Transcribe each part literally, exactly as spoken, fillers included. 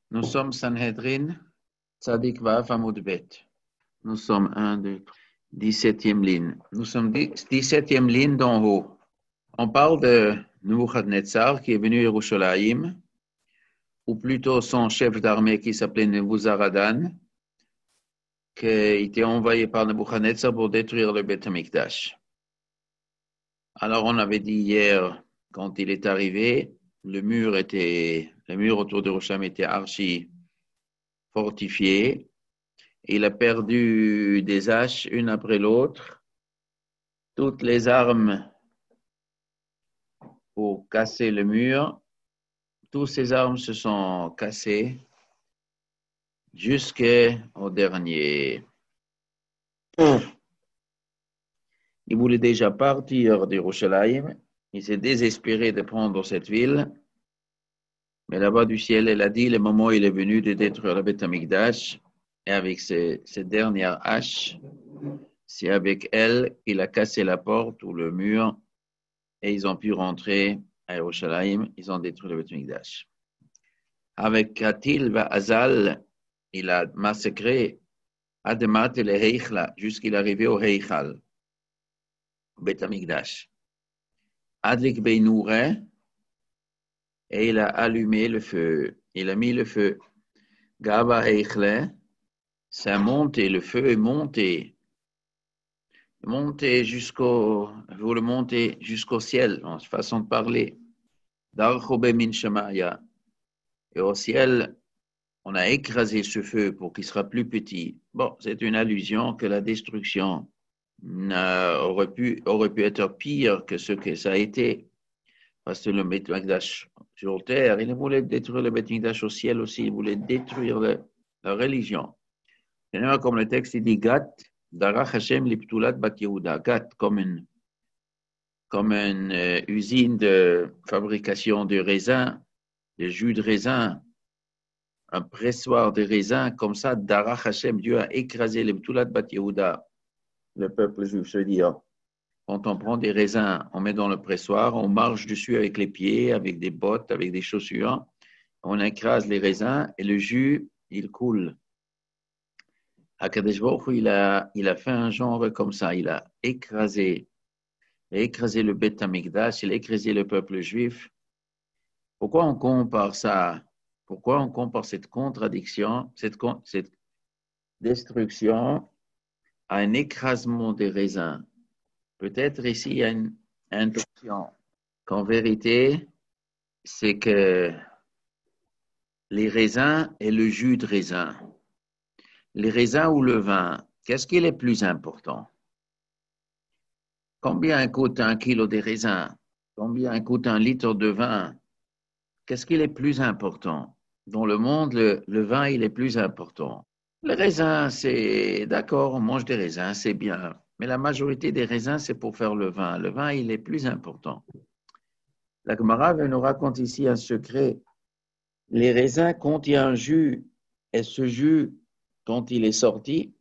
Nous sommes Sanhedrin, Tzadik Vav Amud Bet. Nous sommes un, deux, trois, dix-septième ligne. Nous sommes dix-septième ligne d'en haut. On parle de Nebuchadnezzar qui est venu à Yerushalayim, ou plutôt son chef d'armée qui s'appelait Nebuzaradan, qui a été envoyé par Nebuchadnezzar pour détruire le Beth Amikdash. Alors on avait dit hier, quand il est arrivé, le mur était, le mur autour de Yerushalayim était archi fortifié. Il a perdu des haches une après l'autre, toutes les armes pour casser le mur. Toutes ces armes se sont cassées jusqu'au dernier. Il voulait déjà partir d'Yerushalayim. Il s'est désespéré de prendre cette ville. Mais là-bas du ciel, elle a dit, le moment où il est venu de détruire le Beth Amikdash, et avec ces, ces dernières haches, c'est avec elle qu'il a cassé la porte ou le mur, et ils ont pu rentrer à Yerushalayim. Ils ont détruit le Beth Amikdash. Avec Katil va Azal, il a massacré Ademat et le Heichla jusqu'il est arrivé au Heichal, au Beth Amikdash. Adlik Beinoure, et il a allumé le feu. Il a mis le feu. Gaba Heichle, ça a monté, le feu est monté. Monté jusqu'au, vous le montez jusqu'au ciel, en façon de parler. Darchobe min Shemaya. Et au ciel, on a écrasé ce feu pour qu'il sera plus petit. Bon, c'est une allusion que la destruction aurait pu, aurait pu être pire que ce que ça a été. Parce que le Beth Amikdash sur terre, il voulait détruire le Beth Amikdash au ciel aussi, il voulait détruire le, la religion. Comme le texte il dit Gat, Darach Hashem Liptulat Bat Yehuda, Gat, comme une, comme une euh, usine de fabrication de raisins, de jus de raisin, un pressoir de raisins, comme ça, Darach Hashem, Dieu a écrasé Liptulat Bat Yehuda, le peuple juif, se dire. Quand on prend des raisins, on met dans le pressoir, on marche dessus avec les pieds, avec des bottes, avec des chaussures. On écrase les raisins et le jus, il coule. Akadosh Baruch Hu, il a, il a fait un genre comme ça. Il a écrasé, il a écrasé le Beth Amikdash, il a écrasé le peuple juif. Pourquoi on compare ça? Pourquoi on compare cette contradiction, cette, cette destruction à un écrasement des raisins? Peut-être ici, il y a une intuition qu'en vérité, c'est que les raisins et le jus de raisin, les raisins ou le vin, qu'est-ce qui est le plus important? Combien coûte un kilo de raisins? Combien coûte un litre de vin? Qu'est-ce qui est le plus important? Dans le monde, le, le vin, il est plus important. Le raisin, c'est d'accord, on mange des raisins, c'est bien. Mais la majorité des raisins, c'est pour faire le vin. Le vin, il est plus important. La Gemara nous raconte ici un secret. Les raisins contiennent un jus, et ce jus, quand il est sorti,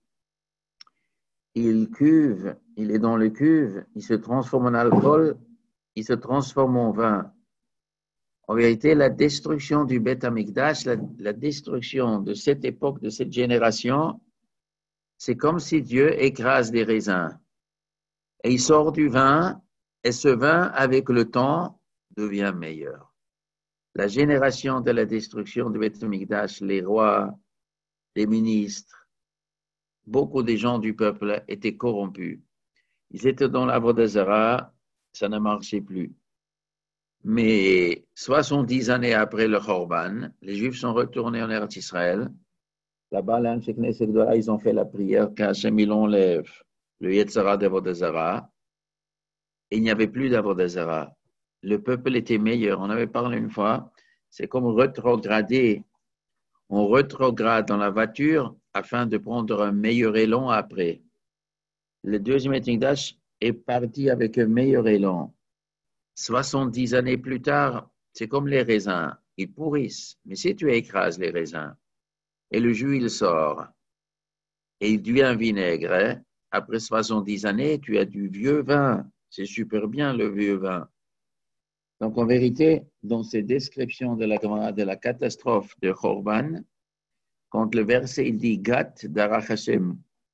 il cuve, il est dans le cuve, il se transforme en alcool, il se transforme en vin. En vérité, la destruction du Beth Amikdash, la, la destruction de cette époque, de cette génération, c'est comme si Dieu écrase les raisins. Et il sort du vin, et ce vin, avec le temps, devient meilleur. La génération de la destruction du Beth Amikdash, les rois, les ministres, beaucoup des gens du peuple étaient corrompus. Ils étaient dans l'Avodah Zarah, ça ne marchait plus. Mais soixante-dix années après le Khorban, les Juifs sont retournés en Eretz Israël. Là-bas, ils ont fait la prière qu'Hachem il enlève le Yetzara d'Avodah Zarah. Il n'y avait plus d'Avodah Zarah. Le peuple était meilleur. On avait parlé une fois, c'est comme rétrograder. On rétrograde dans la voiture afin de prendre un meilleur élan après. Le deuxième Beth Amikdash est parti avec un meilleur élan. soixante-dix années plus tard, c'est comme les raisins. Ils pourrissent. Mais si tu écrases les raisins et le jus, il sort et il devient vinaigre, hein, après soixante-dix années, tu as du vieux vin. C'est super bien le vieux vin. Donc, en vérité, dans ces descriptions de la, de la catastrophe de Khorban, quand le verset il dit Gat Darach Hashem,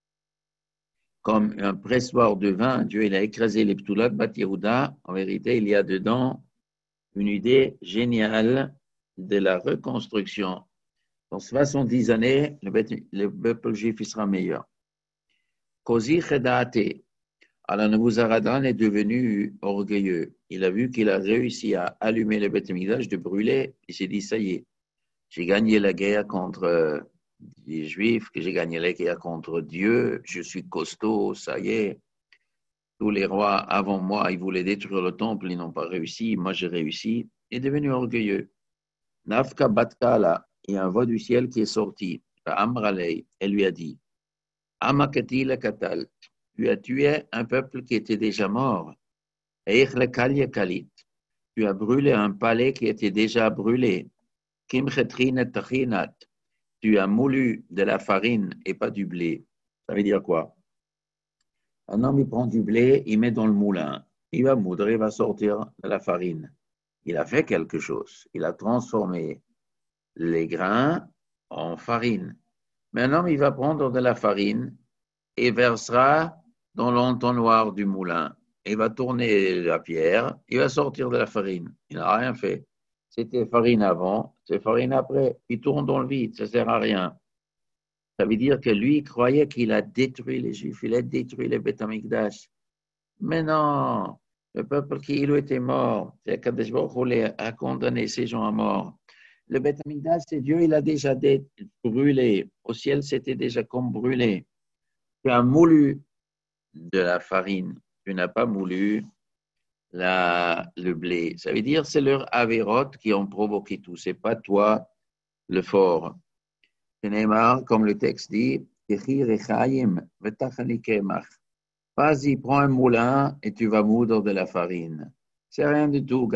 comme un pressoir de vin, Dieu il a écrasé les Ptulat Bat Yehuda, en vérité, il y a dedans une idée géniale de la reconstruction. Dans soixante-dix années, le peuple juif sera meilleur. Kozi Chedaate, alors Nebuzaradan est devenu orgueilleux. Il a vu qu'il a réussi à allumer le Beth Amikdash, de brûler. Il s'est dit, ça y est, j'ai gagné la guerre contre les Juifs, que j'ai gagné la guerre contre Dieu, je suis costaud, ça y est. Tous les rois avant moi, ils voulaient détruire le temple, ils n'ont pas réussi, moi j'ai réussi. Il est devenu orgueilleux. Nafka Batkala, il y a un voix du ciel qui est sorti. Amralei, elle lui a dit, Amakati la Katal, tu as tué un peuple qui était déjà mort. Eich le Kalia Kalit, tu as brûlé un palais qui était déjà brûlé. Kim Chetrin Tachinat, tu as moulu de la farine et pas du blé. Ça veut dire quoi? Un homme, il prend du blé, il met dans le moulin. Il va moudre, il va sortir de la farine. Il a fait quelque chose. Il a transformé les grains en farine. Mais un homme, il va prendre de la farine et versera dans l'entonnoir du moulin. Il va tourner la pierre, il va sortir de la farine. Il n'a rien fait. C'était farine avant, c'est farine après. Il tourne dans le vide, ça ne sert à rien. Ça veut dire que lui, il croyait qu'il a détruit les Juifs, il a détruit le Beth Amikdash. Mais non, le peuple qui il était mort, c'est Kadosh Baruch Hu a condamné ces gens à mort. Le Beth Amikdash, c'est Dieu, il a déjà brûlé. Au ciel, c'était déjà comme brûlé. Tu as moulu de la farine, tu n'as pas moulu la, le blé. Ça veut dire c'est leur avérote qui ont provoqué tout. C'est pas toi le fort. Comme le texte dit, vas-y, prends un moulin et tu vas moudre de la farine. C'est rien du tout.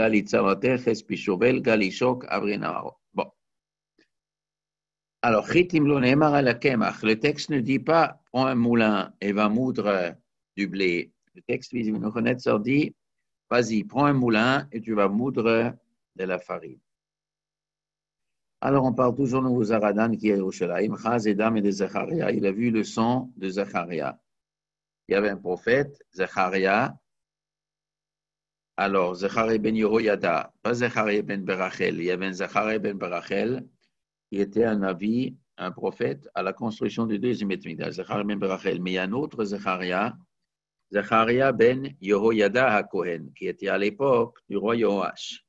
Bon. Alors, le texte ne dit pas prends un moulin et va moudre du blé. Le texte dit vas-y, prends un moulin et tu vas moudre de la farine. Alors, on parle toujours de Nebuzaradan qui est au Yerushalayim, Chaz et Dam et de Zacharia. Il a vu le sang de Zacharia. Il y avait un prophète, Zacharia. Alors, Zacharia ben Yehoyada, pas Zacharia ben Berachel. Il y avait un Zacharia ben Berachel qui était un avis, un prophète à la construction du deuxième Beth Mikdash, Zacharia ben Berachel. Mais il y a un autre Zacharia, Zacharia ben Yehoyada HaKohen, qui était à l'époque du roi Yoash.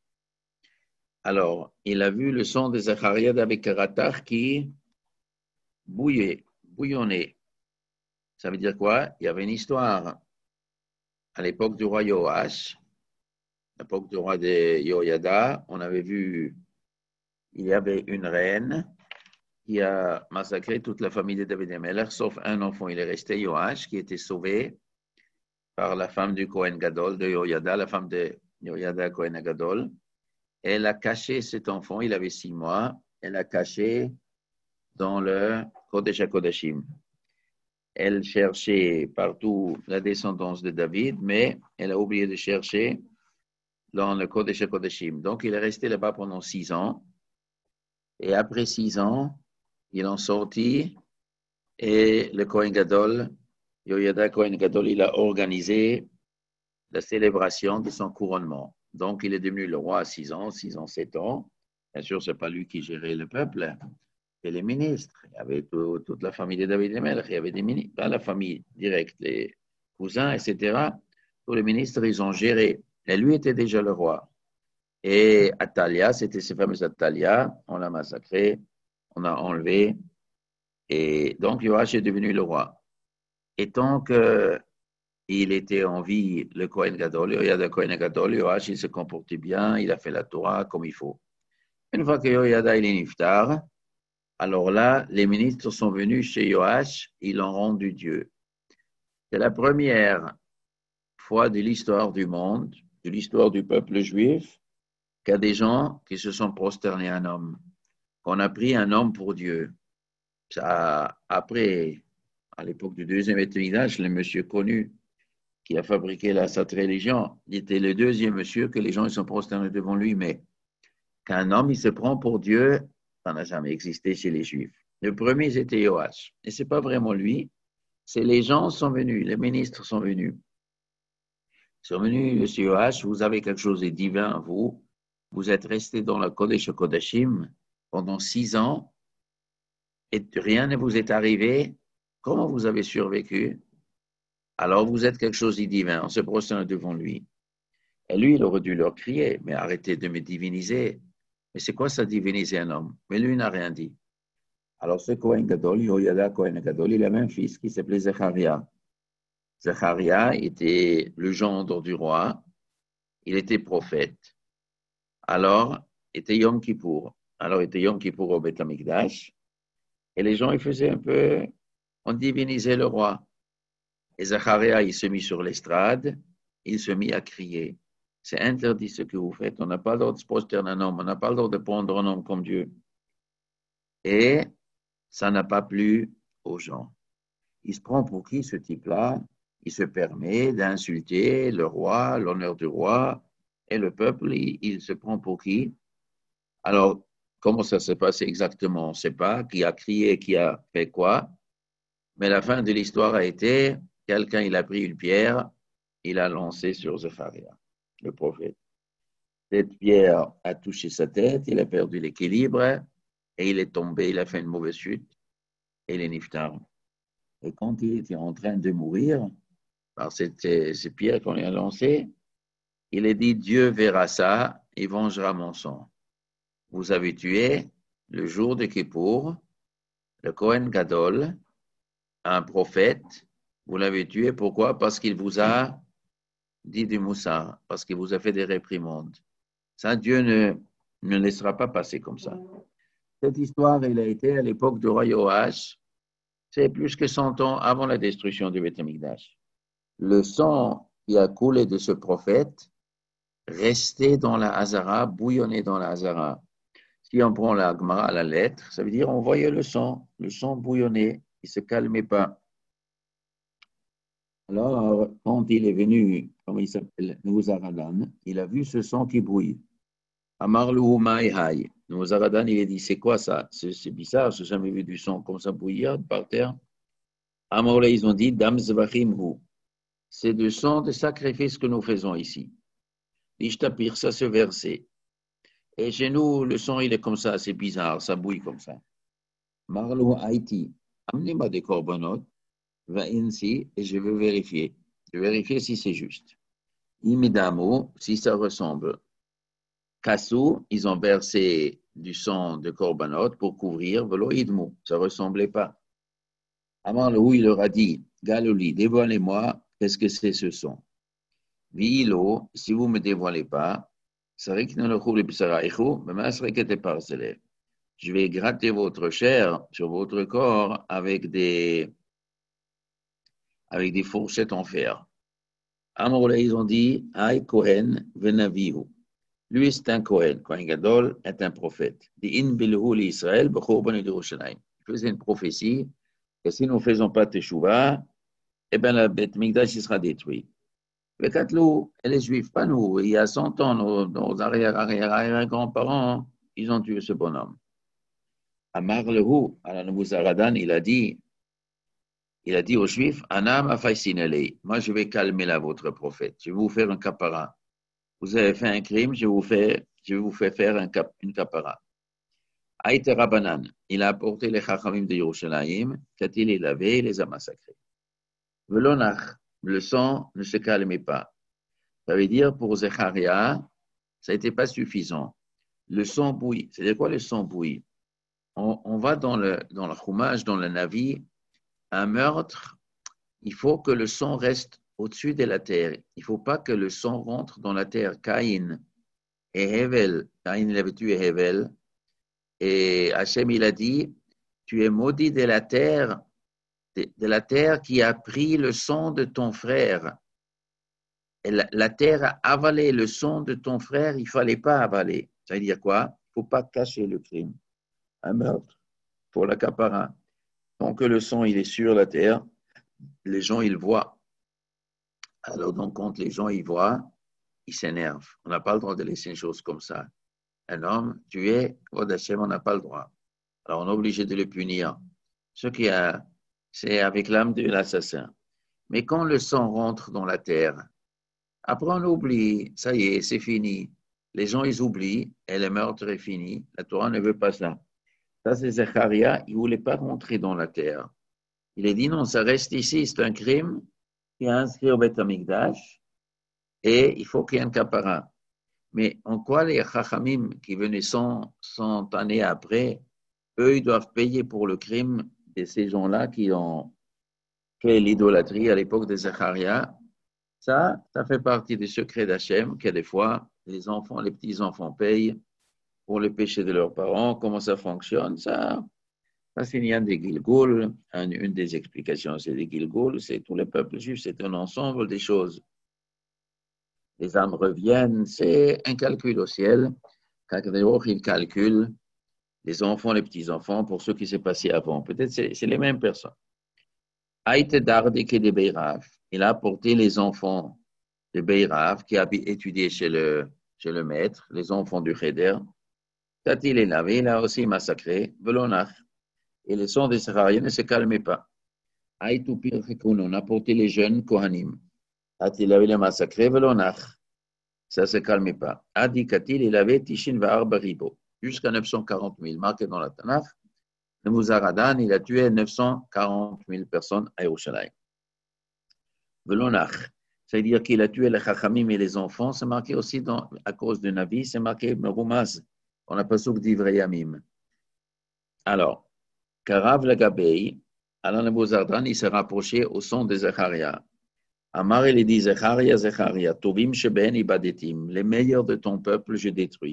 Alors, il a vu le sang de Zacharia avec Karatar qui bouillait, bouillonnait. Ça veut dire quoi? Il y avait une histoire à l'époque du roi Yoash, à l'époque du roi de Yoyada. On avait vu, il y avait une reine qui a massacré toute la famille de David et Melech, sauf un enfant. Il est resté Yoash, qui était sauvé par la femme du Kohen Gadol de Yoyada, la femme de Yoyada Kohen Gadol. Elle a caché cet enfant, il avait six mois, elle a caché dans le Kodesh HaKodashim. Elle cherchait partout la descendance de David, mais elle a oublié de chercher dans le Kodesh HaKodashim. Donc, il est resté là-bas pendant six ans. Et après six ans, ils ont sorti et le Kohen Gadol, Yoyada Kohen Gadol, il a organisé la célébration de son couronnement. Donc, il est devenu le roi à six ans, six ans, sept ans. Bien sûr, ce n'est pas lui qui gérait le peuple, et les ministres. Il y avait tout, toute la famille de David et Melech, il y avait des ministres, pas la famille directe, les cousins, et cetera. Tous les ministres, ils ont géré. Et lui était déjà le roi. Et Atalia, c'était ces fameuses Atalia, on l'a massacré, on a enlevé. Et donc, Yoash est devenu le roi. Et tant que il était en vie, le Kohen Gadol, il y a le Kohen Gadol, Yoash, il se comportait bien, il a fait la Torah comme il faut. Une fois que Yoyada il est niftar, alors là, les ministres sont venus chez Yoash, ils l'ont rendu Dieu. C'est la première fois de l'histoire du monde, de l'histoire du peuple juif, qu'il y a des gens qui se sont prosternés à un homme, qu'on a pris un homme pour Dieu. Ça, après, à l'époque du deuxième Beth Mikdash, le monsieur connu, qui a fabriqué la, cette religion, il était le deuxième monsieur que les gens ils sont prosternés devant lui, mais qu'un homme il se prend pour Dieu, ça n'a jamais existé chez les Juifs. Le premier, c'était Joach. Et ce n'est pas vraiment lui, c'est les gens sont venus, les ministres sont venus. Ils sont venus, monsieur Joach, vous avez quelque chose de divin, vous. Vous êtes resté dans la Kodesh Kodashim pendant six ans et rien ne vous est arrivé. Comment vous avez survécu? Alors vous êtes quelque chose de divin. On se prosterne devant lui. Et lui, il aurait dû leur crier, mais arrêtez de me diviniser. Mais c'est quoi ça, diviniser un homme? Mais lui n'a rien dit. Alors ce Kohen Gadol, Yoyada Kohen Gadol, il avait un fils qui s'appelait Zecharia. Zecharia était le gendre du roi. Il était prophète. Alors, était Yom Kippour. Alors, était Yom Kippour au Beth Amikdash. Et les gens, ils faisaient un peu, on divinisait le roi. Et Zacharia, il se mit sur l'estrade, il se mit à crier. C'est interdit ce que vous faites. On n'a pas le droit de se prosterner un homme. On n'a pas le droit de prendre un homme comme Dieu. Et ça n'a pas plu aux gens. Il se prend pour qui, ce type-là? Il se permet d'insulter le roi, l'honneur du roi, et le peuple, il, il se prend pour qui? Alors, comment ça s'est passé exactement? On ne sait pas. Qui a crié, qui a fait quoi? Mais la fin de l'histoire a été, quelqu'un, il a pris une pierre, il a lancé sur Zecharia, le prophète. Cette pierre a touché sa tête, il a perdu l'équilibre, et il est tombé, il a fait une mauvaise chute, et il est niftar. Et quand il était en train de mourir, par cette, cette pierre qu'on lui a lancée, il a dit, Dieu verra ça et vengera mon sang. Vous avez tué, le jour de Kippour, le Kohen Gadol, un prophète, vous l'avez tué, pourquoi? Parce qu'il vous a dit du moussard, parce qu'il vous a fait des réprimandes. Ça, Dieu ne, ne laissera pas passer comme ça. Cette histoire, elle a été à l'époque du roi Joach, c'est plus que cent ans avant la destruction du Beth Amikdash. Le sang qui a coulé de ce prophète restait dans la Hazara, bouillonnait dans la Hazara. Si on prend la Gemara à la lettre, ça veut dire on voyait le sang, le sang bouillonnait, il ne se calmait pas. Alors, quand il est venu, comment il s'appelle, Nouzaradan, il a vu ce sang qui bouille. Amarlu Maïhaï. Nouzaradan, il a dit, c'est quoi ça? C'est, c'est bizarre, je n'ai jamais vu du sang comme ça bouillir par terre. Amarla, ils ont dit, Dam Zvachim Hu. C'est du sang de sacrifice que nous faisons ici. L'Ishtapir, ça se versait. Et chez nous, le sang, il est comme ça, c'est bizarre, ça bouille comme ça. Marlou Haïti, amenez-moi des corbanotes, va ici, et je veux vérifier. Je vais vérifier si c'est juste. Imidamo, si ça ressemble. Kassou, ils ont versé du sang de corbanote pour couvrir velo idmou. Ça ne ressemblait pas. Amarlou, il leur a dit, Galoli, dévoilez-moi, qu'est-ce que c'est ce sang? Vilo, si vous ne me dévoilez pas, je vais gratter votre chair sur votre corps avec des, avec des fourchettes en fer. Amourla, ils ont dit, Aïe Kohen venavihu. Lui, c'est un Kohen. Kohen Gadol est un prophète. Il faisait une prophétie que si nous ne faisons pas Teshuvah, eh bien, la Beth Mikdash sera détruit. Le Katlou, et les Juifs, pas nous, il y a cent ans, nos, nos arrière, arrière, arrière grands-parents, ils ont tué ce bonhomme. Amar Lehu, à la Nouzaradan, il a dit, il a dit aux Juifs, Anam afaisinele, moi je vais calmer là votre prophète, je vais vous faire un capara. Vous avez fait un crime, je vous fais, je vous fais faire un cap, une capara. Aïte Rabanan, il a apporté les Chachamim de Yerushalayim, quand il les avait, il les a massacrés. Velonach, le sang ne se calmait pas. Ça veut dire pour Zecharia, ça n'était pas suffisant. Le sang bouille. C'est-à-dire quoi le sang bouille? On, on va dans le, dans le Chumash, dans le Navi, un meurtre, il faut que le sang reste au-dessus de la terre. Il ne faut pas que le sang rentre dans la terre. Caïn et Hevel, Caïn il avait tué Hevel, et Hachem il a dit, tu es maudit de la terre, de, de la terre qui a pris le sang de ton frère. Et la, la terre a avalé le sang de ton frère, il ne fallait pas avaler. Ça veut dire quoi? Il ne faut pas cacher le crime. Un meurtre pour l'accaparant. Tant que le sang il est sur la terre, les gens ils voient. Alors, donc, quand les gens y voient, ils s'énervent. On n'a pas le droit de laisser une chose comme ça. Un homme tué, Kvod Hashem, on n'a pas le droit. Alors, on est obligé de le punir. Ce qui a, c'est avec l'âme de l'assassin. Mais quand le sang rentre dans la terre, après on oublie, ça y est, c'est fini. Les gens, ils oublient et le meurtre est fini. La Torah ne veut pas ça. Ça, c'est Zacharia, il ne voulait pas rentrer dans la terre. Il a dit non, ça reste ici, c'est un crime qui est inscrit au Beth Amikdash et il faut qu'il y ait un capara. Mais en quoi les Chachamim qui venaient cent, cent années après, eux, ils doivent payer pour le crime de ces gens-là qui ont fait l'idolâtrie à l'époque de Zacharia? Ça, ça fait partie des secrets d'Hachem, que des fois, les enfants, les petits-enfants payent pour le péché de leurs parents. Comment ça fonctionne? Ça, ça c'est rien des Gilgoul. Une des explications, c'est des Gilgoul. C'est tout le peuple juif, c'est un ensemble des choses. Les âmes reviennent, c'est un calcul au ciel. Kakadosh, il calcule les enfants, les petits-enfants, pour ce qui s'est passé avant. Peut-être c'est, c'est les mêmes personnes. Aïte Dardeke de Beirav, il a apporté les enfants de Beirav qui a étudié chez le, chez le maître, les enfants du Cheder. Quand il est lavé, il a aussi massacré Velonach. Et le sang des Sahariens ne se calmait pas. Aït on a apporté les jeunes Kohanim. Quand il avait les massacré Velonach. Ça ne se calmait pas. Adi Katil, il avait Tishin Va'ar Baribo. Jusqu'à neuf cent quarante mille, marqué dans la Tanakh. Le Muzaradan, il a tué neuf cent quarante mille personnes à Yerushalayim. Velonach, c'est-à-dire qu'il a tué les Chachamim et les enfants, c'est marqué aussi dans, à cause de Navi, c'est marqué Merumaz. On n'a pas souk d'Ivrayamim. Alors, Karav Lagabei, Alain le Muzaradan, il s'est rapproché au son de Zacharia. Amar, il dit Zacharia, Zacharia, Tovim Sheben Ibadetim, les meilleurs de ton peuple, je détruis.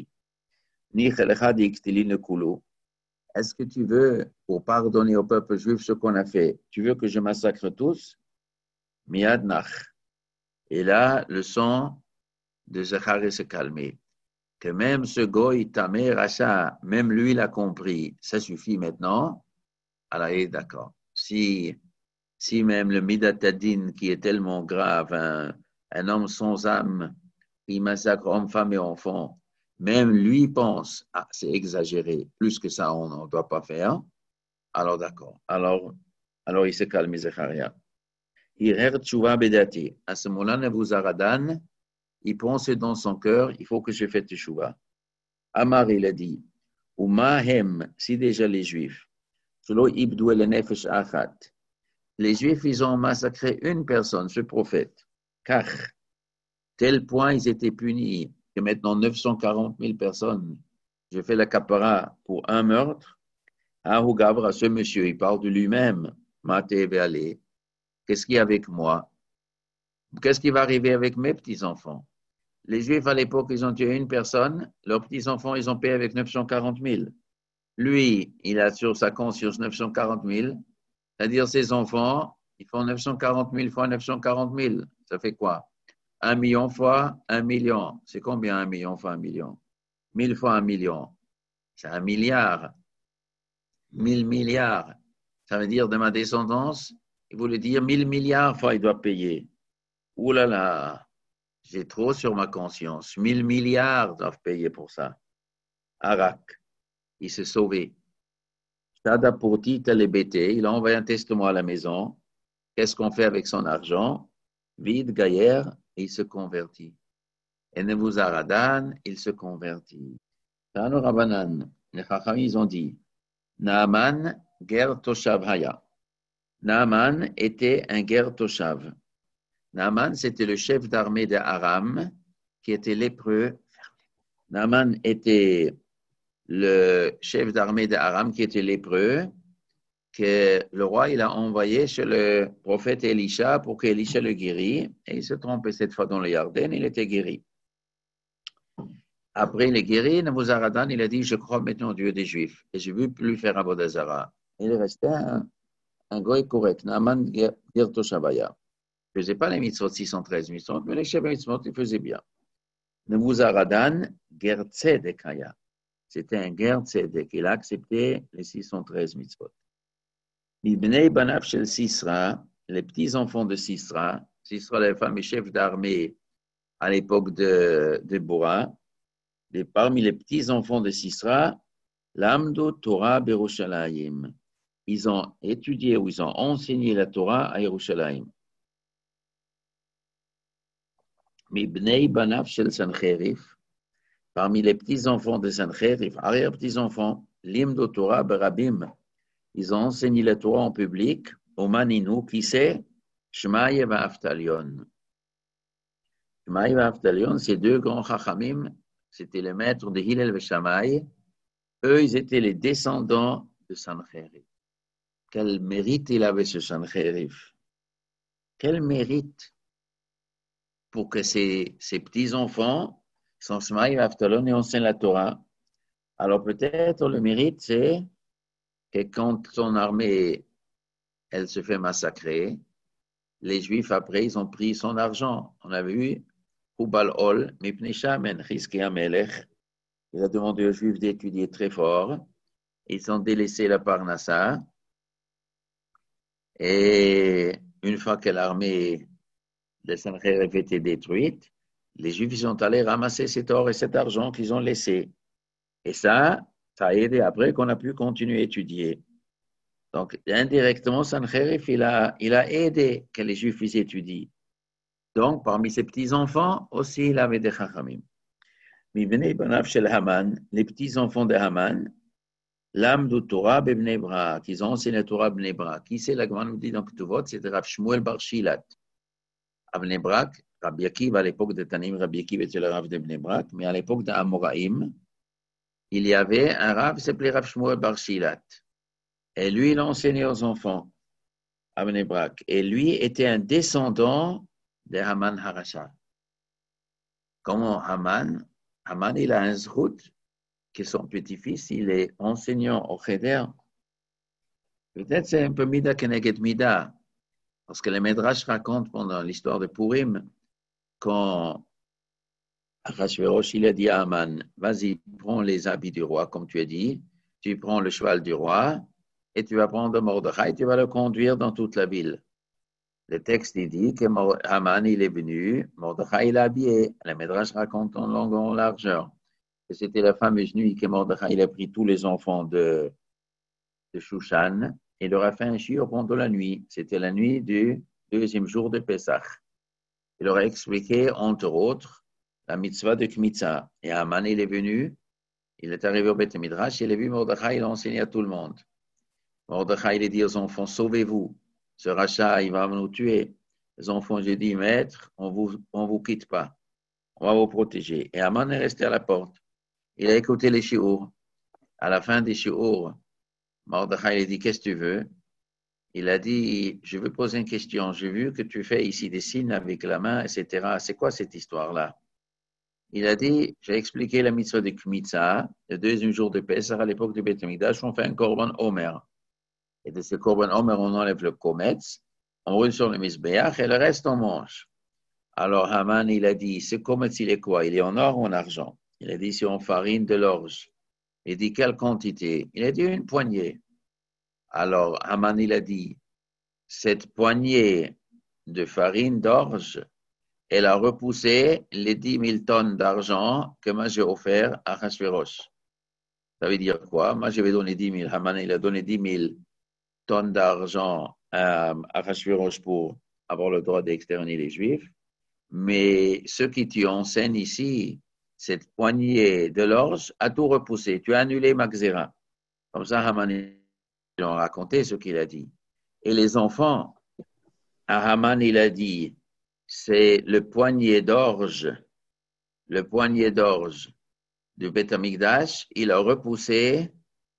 Est-ce que tu veux, pour pardonner au peuple juif ce qu'on a fait, tu veux que je massacre tous? Miadnach. Et là, le sang de Zacharia s'est calmé. Que même ce goy, Tamer, Racha, même lui l'a compris. Ça suffit maintenant. Alors, il est d'accord. Si, si même le Midatadin, qui est tellement grave, un, un homme sans âme, il massacre hommes, femmes et enfants, même lui pense, ah, c'est exagéré, plus que ça, on ne doit pas faire. Alors, d'accord. Alors, alors il s'est calmé, Zacharia. Hirer tchouva bedati. À ce moment-là, Nebuzaradan, il pense dans son cœur, il faut que je fasse tchouva. Amar, il a dit, ou mahem, si déjà les Juifs, selo ibdou el nefesh achat. Les Juifs, ils ont massacré une personne, ce prophète, car tel point ils étaient punis que maintenant neuf cent quarante mille personnes, je fais la capara pour un meurtre. Ah, Gavra, ce monsieur, il parle de lui-même. Maté Béalé. Qu'est-ce qu'il y a avec moi? Qu'est-ce qui va arriver avec mes petits-enfants? Les Juifs, à l'époque, ils ont tué une personne. Leurs petits-enfants, ils ont payé avec neuf cent quarante mille. Lui, il a sur sa conscience neuf cent quarante mille. C'est-à-dire, ses enfants, ils font neuf cent quarante mille fois neuf cent quarante mille. Ça fait quoi? Un million fois un million. C'est combien un million fois un million? Mille fois un million. C'est un milliard. Mille milliards. Ça veut dire de ma descendance, il voulait dire mille milliards fois il doit payer. Ouh là là, j'ai trop sur ma conscience. Mille milliards doivent payer pour ça. Arak, il s'est sauvé. Tada Pourti, Telebété, il a envoyé un testament à la maison. Qu'est-ce qu'on fait avec son argent? Vide, gaillère, et il se convertit. Et Nebuzaradan, il se convertit. Tano Rabanan, les Chachamim, ils ont dit, Naaman, ger toshav haya. Naaman était un ger toshav. Naaman, c'était le chef d'armée d'Aram qui était lépreux. Naaman était le chef d'armée d'Aram qui était lépreux, que le roi il a envoyé chez le prophète Elisha pour qu'Elisha le guérisse. Et il se trompait cette fois dans le Yarden, il était guéri. Après il est guéri, Nebuzaradan, il a dit, je crois maintenant au Dieu des Juifs. Et je ne veux plus faire Avodah Zarah. Il est resté un, un goy correct. Naaman ger toshavaya. Il ne faisait pas les mitzvot six cent treize mitzvot, mais les chefs mitzvot, il faisait bien. Nebuzaradan ger tzedekaya. C'était un ger tzedek. Il a accepté les six cent treize mitzvot. Ibnei banav shel Sisra, les petits-enfants de Sisra, Sisra, les fameux chefs d'armée à l'époque de, de Boura, et parmi les petits-enfants de Sisra, l'Amdo Torah Berushalayim. Ils ont étudié ou ils ont enseigné la Torah à Yerushalayim. Mibnei Banav Shel Sancherif, parmi les petits-enfants de Sancherif, arrière-petits-enfants, Limdo Torah Berabim, ils ont enseigné la Torah en public, au Maninu, qui c'est Shmaï et Aftalion. Shmaï et Aftalion, ces deux grands chachamim, c'était les maîtres de Hillel et Shammai. Eux, ils étaient les descendants de Sancherif. Quel mérite il avait ce Sancherif? Quel mérite pour que ces, ces petits-enfants sont Shmaï et Aftalion et enseignent la Torah. Alors peut-être le mérite, c'est que quand son armée, elle se fait massacrer, les Juifs, après, ils ont pris son argent. On a vu, Hubal Ol, Mipnei Shamen, Chizkiah Melech. Il a demandé aux Juifs d'étudier très fort. Ils ont délaissé la Parnassa. Et une fois que l'armée de Sancherif était détruite, les Juifs sont allés ramasser cet or et cet argent qu'ils ont laissé. Et ça, ça a aidé après qu'on a pu continuer à étudier. Donc, indirectement, Sancherif, il a, il a aidé que les Juifs ils étudient. Donc, parmi ses petits-enfants, aussi, il avait des chachamim. Mibnei Banav Shel Haman, les petits-enfants de Haman, l'âme du Torah b'Bnei Brak, ils ont enseigné la Torah b'Bnei Brak. Qui c'est la grande nous dit dans Ketuvot? C'était Rav Shmuel Bar Shilat. À Bnei Brak, Rabbi Akiva, à l'époque de Tanim, Rabbi Akiva était le Rav de Bnei Brak, mais à l'époque d'Amoraïm, il y avait un Rav qui s'appelait Rav Shmuel Bar Shilat. Et lui, il a enseigné aux enfants à Bnei Brak. Et lui était un descendant de Haman Harasha. Comment Haman? Haman, il a un zrout que son petit-fils, il est enseignant au Cheder. Peut-être c'est un peu Mida Keneged Mida, parce que les Midrash racontent pendant l'histoire de Purim, quand Achashverosh, il a dit à Haman, vas-y, prends les habits du roi, comme tu as dit, tu prends le cheval du roi, et tu vas prendre Mordechai, tu vas le conduire dans toute la ville. Le texte il dit que Haman, il est venu, Mordechai, il a habillé. Les Midrash racontent en longueur en largeur. Et c'était la fameuse nuit que Mordechai, il a pris tous les enfants de, de Shushan et leur a fait un shiur pendant la nuit. C'était la nuit du deuxième jour de Pessah. Il leur a expliqué, entre autres, la mitzvah de Kmitza. Et Haman, il est venu, il est arrivé au Beth Midrash, il a vu Mordechai, il a enseigné à tout le monde. Mordechai, il a dit aux enfants, sauvez-vous. Ce rachat, il va nous tuer. Les enfants, j'ai dit, maître, on vous, on vous quitte pas. On va vous protéger. Et Haman est resté à la porte. Il a écouté les shiur. À la fin des shiur, Mordechai, il a dit, qu'est-ce que tu veux? Il a dit, je veux poser une question. J'ai vu que tu fais ici des signes avec la main, et cetera. C'est quoi cette histoire-là? Il a dit, j'ai expliqué la mitzvah de Kmitza, le deuxième jour de Pessah, à l'époque du Beth Amikdash, on fait un korban Omer. Et de ce korban Omer, on enlève le kometz, on roule sur le misbéach, et le reste, on mange. Alors, Haman, il a dit, ce kometz, il est quoi? Il est en or ou en argent? Il a dit, c'est en farine de l'orge. Il a dit, quelle quantité? Il a dit, une poignée. Alors, Haman, il a dit, cette poignée de farine d'orge, elle a repoussé les dix mille tonnes d'argent que moi j'ai offert à Achashverosh. Ça veut dire quoi? Moi, je vais donner dix mille. Haman, il a donné dix mille tonnes d'argent à Achashverosh pour avoir le droit d'exterminer les Juifs. Mais ce qui tu enseignes ici, cette poignée de l'orge a tout repoussé. Tu as annulé ma xéra. Comme ça, Haman, ils ont raconté ce qu'il a dit. Et les enfants, à Haman, il a dit, c'est le poignet d'orge, le poignet d'orge du Beth Amikdash, il a repoussé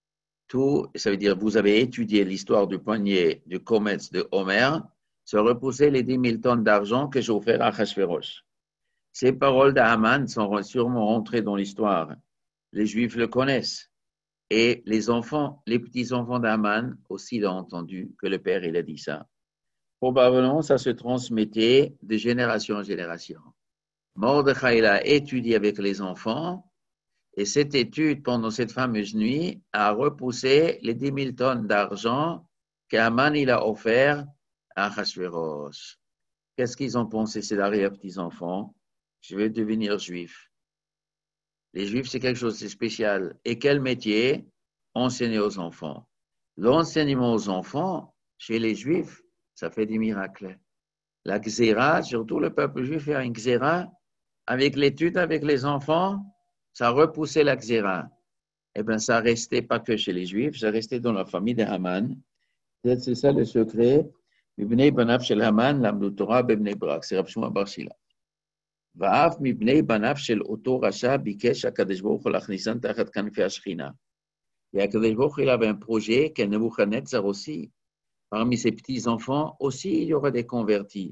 tout, ça veut dire, vous avez étudié l'histoire du poignet du Kometz de Homer, ça a repoussé les dix mille tonnes d'argent que j'ai offert à Achashverosh. Ces paroles d'Haman sont sûrement rentrées dans l'histoire. Les Juifs le connaissent. Et les enfants, les petits-enfants d'Haman aussi l'ont entendu que le père, il a dit ça. Probablement, ça se transmettait de génération en génération. Mordechai a étudié avec les enfants et cette étude, pendant cette fameuse nuit, a repoussé les dix mille tonnes d'argent qu'Haman il a offert à Achashverosh. qu'est-ce qu'ils ont pensé? C'est l'arrière-petits-enfants. Je vais devenir juif. Les juifs, c'est quelque chose de spécial. Et quel métier? Enseigner aux enfants. L'enseignement aux enfants, chez les juifs, ça fait des miracles. La xéra, surtout le peuple juif, fait une xéra. Avec l'étude, avec les enfants, ça repoussait la xéra. Eh bien, ça restait pas que chez les juifs, ça restait dans la famille de Haman. C'est ça le secret. מבני בניו של המן למדו תורה בבני ברק, זה רב שמואל בר שילת. ואף מבני בניו של אותו רשע ביקש הקדוש ברוך הוא להכניסם תחת כנפי השכינה. Et הקדוש ברוך הוא, il avait un projet que Nebuchadnezzar aussi. Parmi ses petits-enfants aussi, il y aurait des convertis.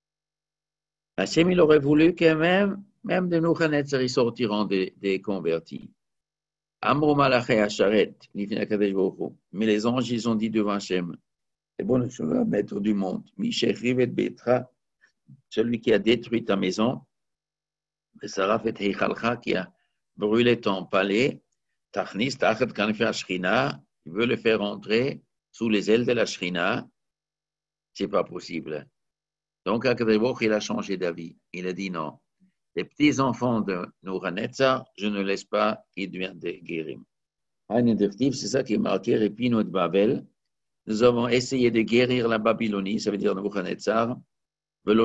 Hachem, il aurait voulu que même, même de Nebuchadnezzar, ils sortiront des, des convertis. Amro malaché Asharet, l'ifina Kadesh Baruch. Mais les anges, ils ont dit devant Hachem, c'est bon, le maître du monde, Mishech Rivet Betra, celui qui a détruit ta maison, Sarah fait Heichalcha, qui a brûlé ton palais, Tachnis, Tachat Kanfi Ashrina, il veut le faire entrer sous les ailes de la Shrina, c'est pas possible. Donc, Akadosh Baruch Hu, il a changé d'avis. Il a dit non. Les petits-enfants de Nebuchadnezzar, je ne laisse pas qu'ils deviennent des guérim. C'est ça qui est marqué, Répino de Babel. Nous avons essayé de guérir la Babylonie, ça veut dire Nebuchadnezzar, mais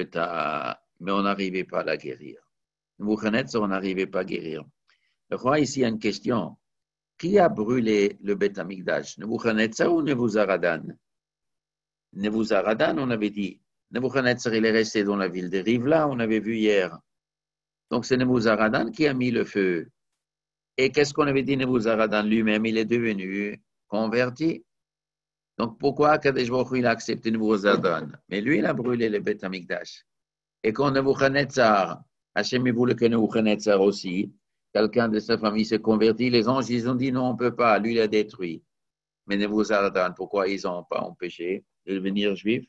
on n'arrivait pas à la guérir. Nebuchadnezzar, on n'arrivait pas à guérir. Je crois ici une question. Qui a brûlé le Beth Amikdash, Nebuchadnezzar ou Nebuzaradan? Nebuzaradan, on avait dit. Nebuchadnezzar, il est resté dans la ville de Rivla, on avait vu hier. Donc, c'est Nebuzaradan qui a mis le feu. Et qu'est-ce qu'on avait dit, Nebuzaradan lui-même, il est devenu converti. Donc, pourquoi Kadesh Baruch Hu, il a accepté Nebuzaradan? Mais lui, il a brûlé le Beth Amikdash. Et quand Nebuchadnezzar, Hachem, il voulait que Nebuchadnezzar aussi, quelqu'un de sa famille se convertit, les anges, ils ont dit non, on ne peut pas, lui, il a détruit. Mais Nebuzaradan, pourquoi ils n'ont pas empêché de devenir juif?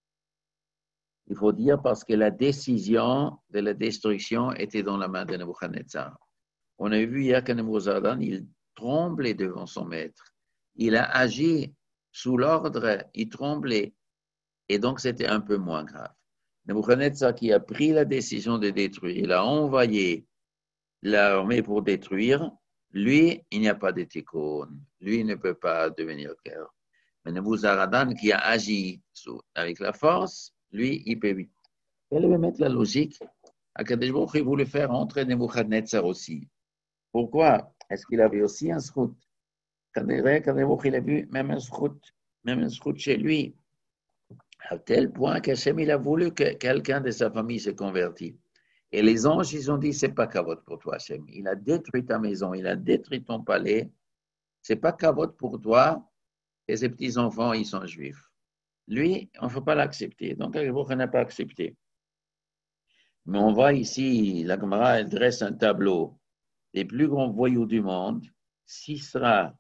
Il faut dire parce que la décision de la destruction était dans la main de Nebuchadnezzar. On a vu hier que Nebuzaradan, il tremblait devant son maître. Il a agi sous l'ordre, il tremblait. Et donc, c'était un peu moins grave. Nebuchadnezzar qui a pris la décision de détruire, il a envoyé l'armée pour détruire. Lui, il n'y a pas de tikkun. Lui, il ne peut pas devenir cœur. Mais Nebuzaradan qui a agi sous, avec la force, lui, il peut. Elle veut mettre la logique. Akadosh Baruch Hu voulait faire entrer Nebuchadnezzar aussi. Pourquoi? Est-ce qu'il avait aussi un srout? Akadosh Baruch Hu, il a vu même un srout, même un srout chez lui. À tel point qu'Hachem, il a voulu que quelqu'un de sa famille se convertisse. Et les anges, ils ont dit, c'est pas kavod pour toi, Hachem. Il a détruit ta maison, il a détruit ton palais. C'est pas kavod pour toi. Et ses petits-enfants, ils sont juifs. Lui, on ne faut pas l'accepter. Donc, on n'a pas accepté. Mais on voit ici, la Gemara, elle dresse un tableau des plus grands voyous du monde, Sisra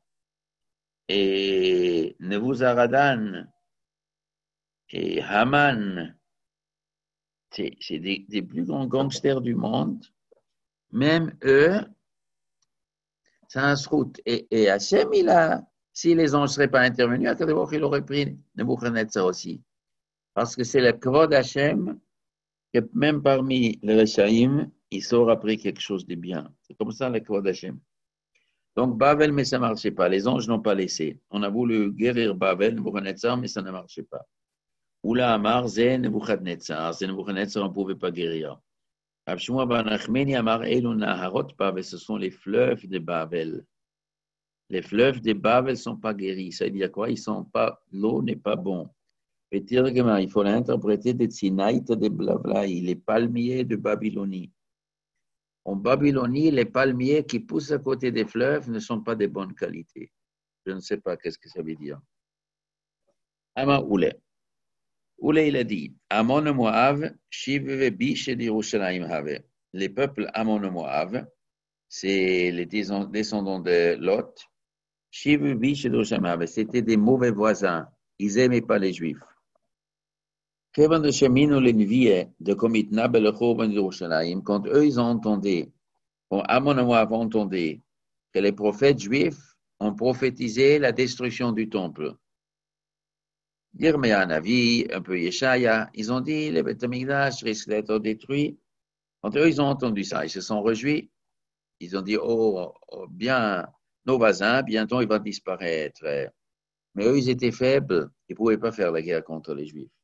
et Nebuzaradan et Haman, c'est, c'est des, des plus grands gangsters du monde. Même eux, c'est un srout. Et, et Hachem, il a... Si les anges ne seraient pas intervenus, il aurait pris Nebuchadnezzar aussi. Parce que c'est le kvod Hachem que même parmi les Rechaïm, il saura pris quelque chose de bien. C'est comme ça le kvod Hachem. Donc Babel, mais ça ne marchait pas. Les anges n'ont pas laissé. On a voulu guérir Babel, Nebuchadnezzar, mais ça ne marchait pas. Oula Amar, c'est Nebuchadnezzar. C'est Nebuchadnezzar, on ne pouvait pas guérir. Abshua Banachmeni Amar, Elun Naharot Babel, ce sont les fleuves de Babel. Les fleuves de Babel ne sont pas guéris. Ça veut dire quoi? Ils sont pas, l'eau n'est pas bon. Et il faut l'interpréter des Tsinaïtes de Blavlaï, les palmiers de Babylonie. En Babylonie, les palmiers qui poussent à côté des fleuves ne sont pas de bonne qualité. Je ne sais pas qu'est-ce que ça veut dire. Ama Oule. Oule, il a dit, Amon Moav, Shiv Bish et Yerushalayim Have. Les peuples Amon Moav, c'est les descendants de Lot. Shiv Bish et Yerushalayim Have, c'était des mauvais voisins. Ils n'aimaient pas les Juifs. Kevin de Shemino l'enviait de Komitna Belechorban de Yerushalayim, quand eux ils ont entendu, quand Amon et Moab ont entendu que les prophètes juifs ont prophétisé la destruction du temple. Yirmaya Navi, un peu Yeshaya, ils ont dit, le Beth Amikdash risque d'être détruit. Quand eux, ils ont entendu ça, ils se sont réjouis. Ils ont dit, oh, oh, bien, nos voisins, bientôt il va disparaître. Mais eux, ils étaient faibles, ils ne pouvaient pas faire la guerre contre les Juifs.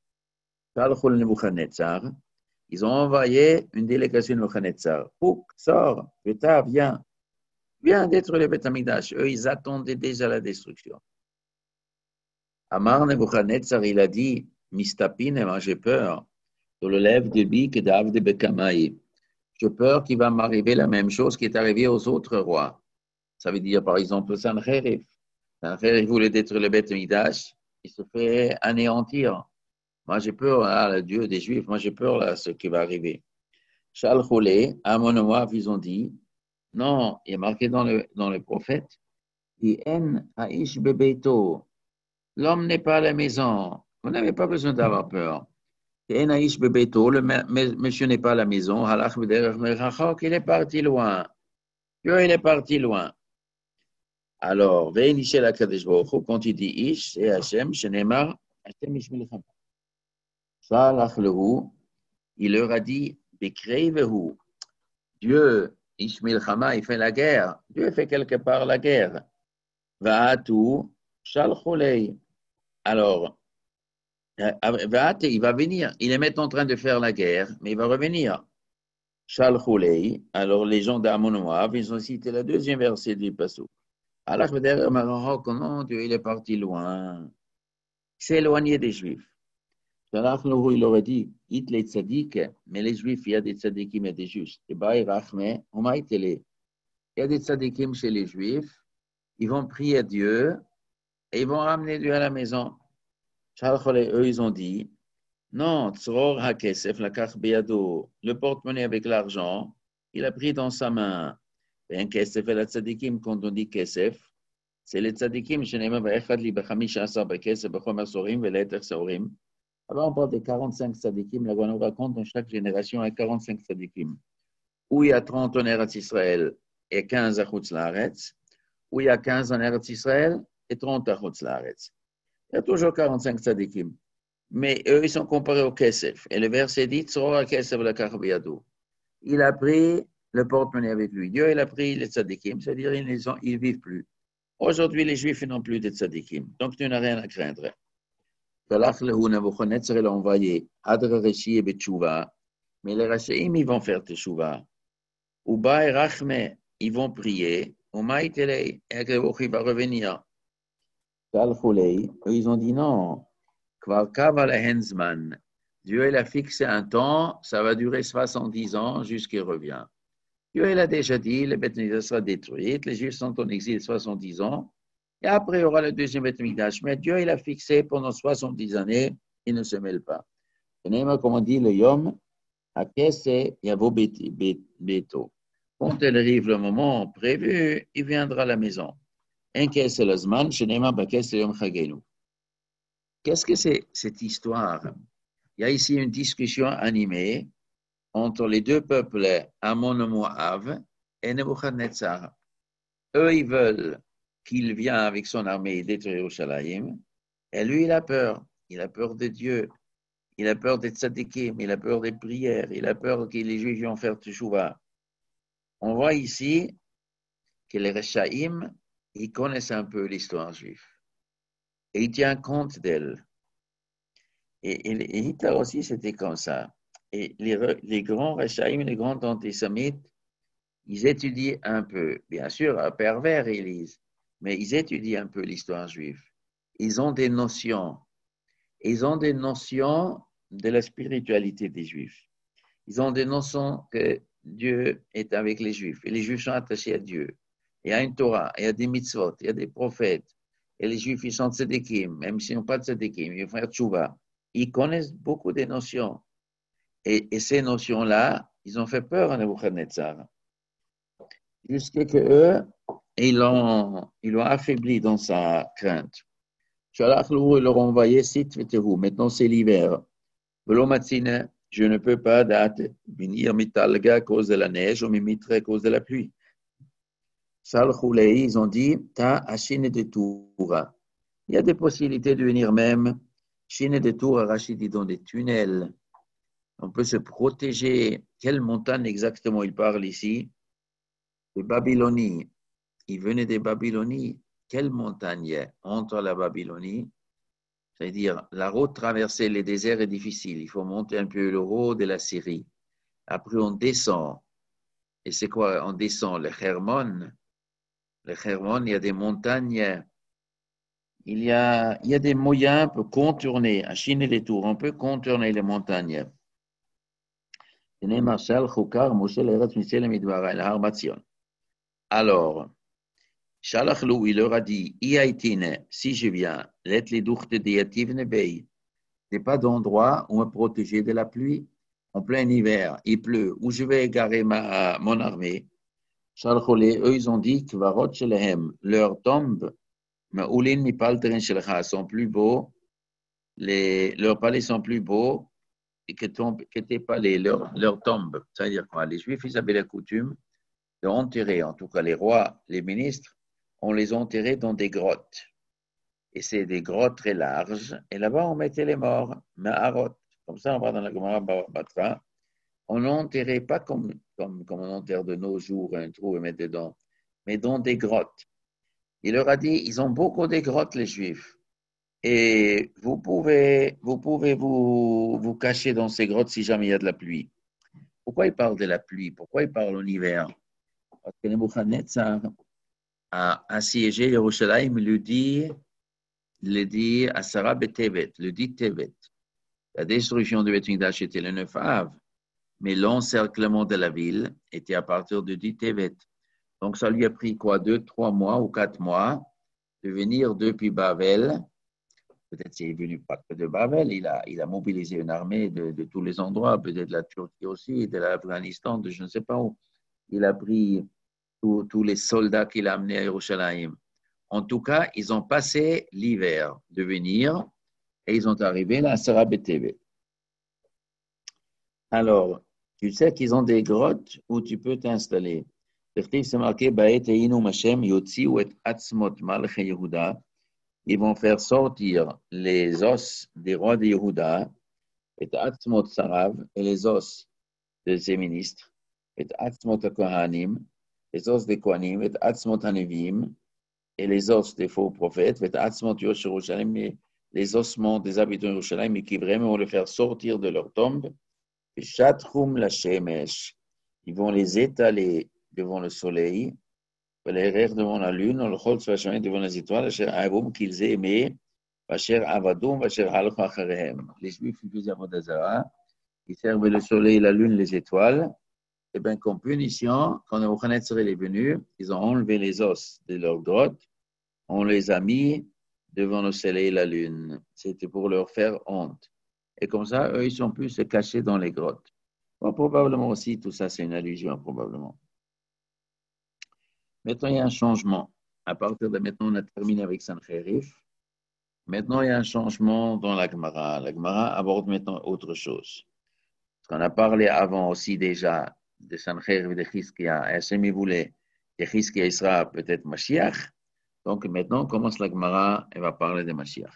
Ils ont envoyé une délégation de Nebuchadnezzar. Pouk, sors, Beta, viens, viens détruire le Beth Amikdash. Eux, ils attendaient déjà la destruction. Amar Nebuchadnezzar, il a dit, Mistapine, moi j'ai peur. Sur le lève de Bik d'Av de Bekamaï. J'ai peur qu'il va m'arriver la même chose qui est arrivée aux autres rois. Ça veut dire, par exemple, Sanherib. Sanherib voulait détruire le Beth Amikdash, il se fait anéantir. Moi, j'ai peur, à le Dieu des Juifs, moi, j'ai peur à ce qui va arriver. Shalchoulé, Amon et Moab, ils ont dit, non, il est marqué dans le, dans le prophète, En Aish Bebeito, l'homme n'est pas à la maison, vous n'avez pas besoin d'avoir peur. En Aish Bebeito, le monsieur n'est pas à la maison, Halach Bederach Merachok, il est parti loin. Dieu, il est parti loin. Alors, Ve'enishel HaKadosh Baruch Hu, quand il dit Ish, c'est Hachem, Shenemar, Hachem Ish Milcham. Shalach lehu, il leur a dit, Bekreivehu, Dieu, Ish Milchama, il fait la guerre. Dieu fait quelque part la guerre. Va'atu, Shalchulei. Alors, Va'ate, il va venir. Il est maintenant en train de faire la guerre, mais il va revenir. Shalchulei. Alors, les gens d'Amon Moab, ils ont cité le deuxième verset du Passouk. Alors, je veux dire, comment Dieu il est parti loin. Il s'est éloigné des Juifs. Il aurait dit, It les tzadiks, mais les Juifs, il y a des tzadikim et des justes. Et bah, il y a des tzadikim chez les Juifs, ils vont prier Dieu et ils vont ramener Dieu à la maison. Eux, ils ont dit, non, tzror hakesef lakach beyado, le porte-monnaie avec l'argent, il a pris dans sa main. Et un kesef et la tzadikim, quand on dit kesef, c'est les tzadikim, sheneema va'echad li b'chamisha asar b'kesef b'chomer sorim ve'leter sorim. Alors on parle de quarante-cinq tzadikim, la Guanou raconte dans chaque génération il y a quarante-cinq tzadikim. Où il y a trente en Eretz Israël et quinze à Chutz Laaretz, où il y a quinze en Eretz Israël et trente à Chutz Laaretz. Il y a toujours quarante-cinq tzadikim. Mais eux, ils sont comparés au Kesef. Et le verset dit, Tzorah Kesef lakach biyado. Il a pris le porte-monnaie avec lui. Dieu, il a pris les tzadikim, c'est-à-dire ils ne vivent plus. Aujourd'hui, les Juifs n'ont plus de tzadikim. Donc, tu n'as rien à craindre. Shalach lehu Nebuchadnezzar, il a envoyé Adra Reshi et Betchouva, mais les Rashaim, ils vont faire Teshuva. Uba et Rachme, ils vont prier. Umaïtelei, et Akrevoch, il va revenir. Shalchulei, eux, ils ont dit non. Kvar kaval henzman. Dieu, il a fixé un temps, ça va durer soixante-dix ans jusqu'il revient. Dieu, il a déjà dit, le Beth Mikdash sera détruit, les Juifs sont en exil soixante-dix ans. Et après, il y aura le deuxième Beth Mikdash. Mais Dieu, il a fixé pendant soixante-dix années, il ne se mêle pas. Comme on dit, le Yom, à Kesse, Yavo Beto. Quand il arrive le moment prévu, il viendra à la maison. Un Kesse le Zman, Shenema Bakesse Yom Chagenu. Qu'est-ce que c'est cette histoire? Il y a ici une discussion animée entre les deux peuples, Ammon et Moab, et Nebuchadnezzar. Eux, ils veulent qu'il vienne avec son armée détruire Yerushalayim. Et lui, il a peur. Il a peur de Dieu. Il a peur des tzadikim. Il a peur des prières. Il a peur que les Juifs vont faire teshuva. On voit ici que les Rechaïm, ils connaissent un peu l'histoire juive. Et ils tiennent compte d'elle. Et, et, et Hitler aussi, c'était comme ça. Et les, les grands Rechaïm, les grands antisémites, ils étudient un peu. Bien sûr, un pervers, ils lisent. Mais ils étudient un peu l'histoire juive. Ils ont des notions. Ils ont des notions de la spiritualité des Juifs. Ils ont des notions que Dieu est avec les Juifs. Et les Juifs sont attachés à Dieu. Il y a une Torah, il y a des mitzvot, il y a des prophètes. Et les Juifs, ils sont tzadikim. Même s'ils n'ont pas de tzadikim, ils vont faire tchouva. Ils connaissent beaucoup des notions. Et, et ces notions-là, ils ont fait peur à Nebuchadnezzar. Jusqu'à que eux, ils l'ont, ils l'ont affaibli dans sa crainte. Shalach lehu, ils leur ont envoyé sit vetehu. Maintenant, c'est l'hiver. Velo matzine, je ne peux pas date venir mitalga à cause de la neige ou mimitre à cause de la pluie. Shalchulei, ils ont dit, ta achine de Toura. Il y a des possibilités de venir même Chine des tours, Rachid dit dans des tunnels. On peut se protéger. Quelle montagne exactement il parle ici? De Babylonie. Il venait des Babylonies. Quelle montagne entre la Babylonie? C'est-à-dire, la route traverser les déserts est difficile. Il faut monter un peu le haut de la Syrie. Après, on descend. Et c'est quoi? On descend le Hermon. Le Hermon, il y a des montagnes. Il y a, il y a des moyens pour contourner, à chiner les tours. On peut contourner les montagnes. Alors, Shalachlu, il leur a dit, si je viens, let les dourtes de Bey. C'est pas d'endroit où me protéger de la pluie. En plein hiver, il pleut. Où je vais égarer ma, mon armée. Shalchole, eux, ils ont dit que Varot Shelehem, leur tombe, mais Oulin Nipalterin Shelcha sont plus beaux, les, leurs palais sont plus beaux que, tombe, que tes palais, leurs leur tombes. C'est-à-dire quoi? Les Juifs, ils avaient la coutume d'enterrer, en tout cas les rois, les ministres, on les enterrait dans des grottes. Et c'est des grottes très larges. Et là-bas, on mettait les morts, Ma'arot. Comme ça, on va dans la Gemara Batra. On n'enterrait pas comme, comme, comme on enterre de nos jours un trou et met dedans, mais dans des grottes. Il leur a dit, ils ont beaucoup de grottes, les Juifs. Et vous pouvez, vous, pouvez vous, vous cacher dans ces grottes si jamais il y a de la pluie. Pourquoi il parle de la pluie? Pourquoi il parle en hiver? Parce que Nebuchadnezzar a assiégé Yerushalayim, il lui dit, il dit à Sarah Betevet, le dit Tevet. La destruction du Beth Mikdash était le neuf Av, mais l'encerclement de la ville était à partir de dit Tevet. Donc ça lui a pris quoi, deux, trois mois ou quatre mois de venir depuis Babel. Peut-être qu'il est venu pas que de Babel, il a, il a mobilisé une armée de, de tous les endroits, peut-être de la Turquie aussi, de l'Afghanistan, de je ne sais pas où. Il a pris tous, tous les soldats qu'il a amenés à Yerushalayim. En tout cas, ils ont passé l'hiver de venir et ils sont arrivés là à Sarah Betevet. Alors, tu sais qu'ils ont des grottes où tu peux t'installer. C'est marqué ils vont faire sortir les os des rois de Yehuda, et Atzmot Sarav, et les os de ses ministres, et Atzmot Kohanim, les os des Kohanim, et Atzmot Hanevim, et les os des faux prophètes, et Atzmot Yerushalayim, et les ossements des habitants de Yerushalayim, et qui vraiment vont les faire sortir de leur tombe, et Shatrum la Shemesh, ils vont les étaler devant le soleil, les rires devant la lune, le chol soit devant les étoiles, qu'ils aimaient, les Juifs faisaient Avodazara, ils servaient le soleil, la lune, les étoiles. Et bien, comme punition, quand Nebuchadnezzar est venu, ils ont enlevé les os de leur grotte, on les a mis devant le soleil et la lune. C'était pour leur faire honte. Et comme ça, eux, ils sont plus se cacher dans les grottes. Bon, probablement aussi, tout ça, c'est une allusion, probablement. Maintenant, il y a un changement. À partir de maintenant, on a terminé avec Sancherif. Maintenant, il y a un changement dans la Gemara. La Gemara aborde maintenant autre chose. Parce qu'on a parlé avant aussi déjà de Sancherif et de Chizkia. Hachem, il voulait que Chizkia sera peut-être Mashiach. Donc maintenant, on commence la Gemara et va parler de Mashiach.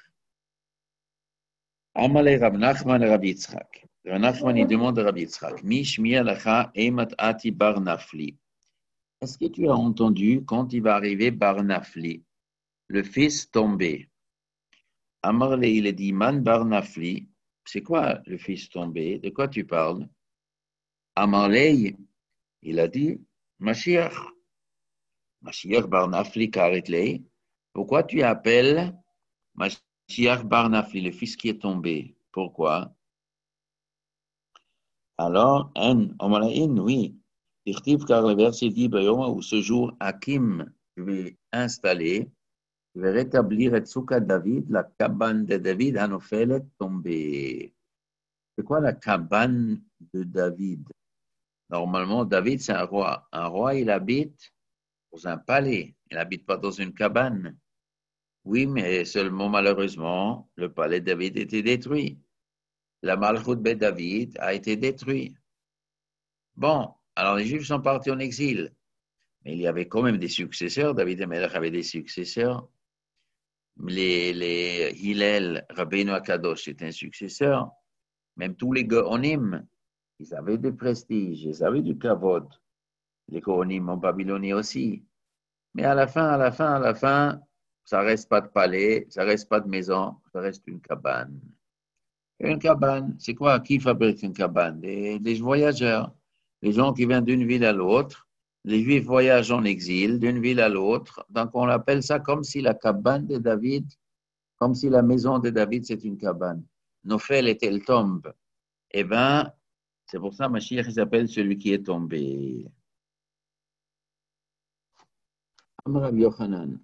Amalei Rab Nachman et Rabbi Yitzchak. Rab Nachman, il demande à Rabbi Yitzchak, Mi shmi alacha eimat ati bar nafli. Est-ce que tu as entendu quand il va arriver bar nafli, le fils tombé? Amarle, il a dit, Man bar nafli, c'est quoi le fils tombé? De quoi tu parles? Amarle, il a dit, Mashiach. Mashiach bar nafli karitlei. Pourquoi tu appelles Mashiach bar nafli, le fils qui est tombé? Pourquoi? Alors, en, Omalaïn, oui. Car le verset dit, où ce jour, Hakim, je vais installer, je vais rétablir et Tsuka David, la cabane de David, Anophelet tombée. C'est quoi la cabane de David? Normalement, David, c'est un roi. Un roi, il habite dans un palais. Il n'habite pas dans une cabane. Oui, mais seulement, malheureusement, le palais de David était détruit. La Malchut de David a été détruite. Bon, alors les Juifs sont partis en exil. Mais il y avait quand même des successeurs. David et Melech avaient des successeurs. les, les Hillel, Rabbeinu Akadosh, c'est un successeur. Même tous les Gaonim, ils avaient du prestige, ils avaient du kavod. Les Gaonim en Babylonie aussi. Mais à la fin, à la fin, à la fin, ça reste pas de palais, ça reste pas de maison, ça reste une cabane. Une cabane, c'est quoi? Qui fabrique une cabane? Les, les voyageurs, les gens qui viennent d'une ville à l'autre. Les Juifs voyagent en exil d'une ville à l'autre. Donc, on appelle ça comme si la cabane de David, comme si la maison de David, c'est une cabane. Nophel est elle tombe. Eh bien, c'est pour ça que Mashiach s'appelle celui qui est tombé. Amar Yochanan.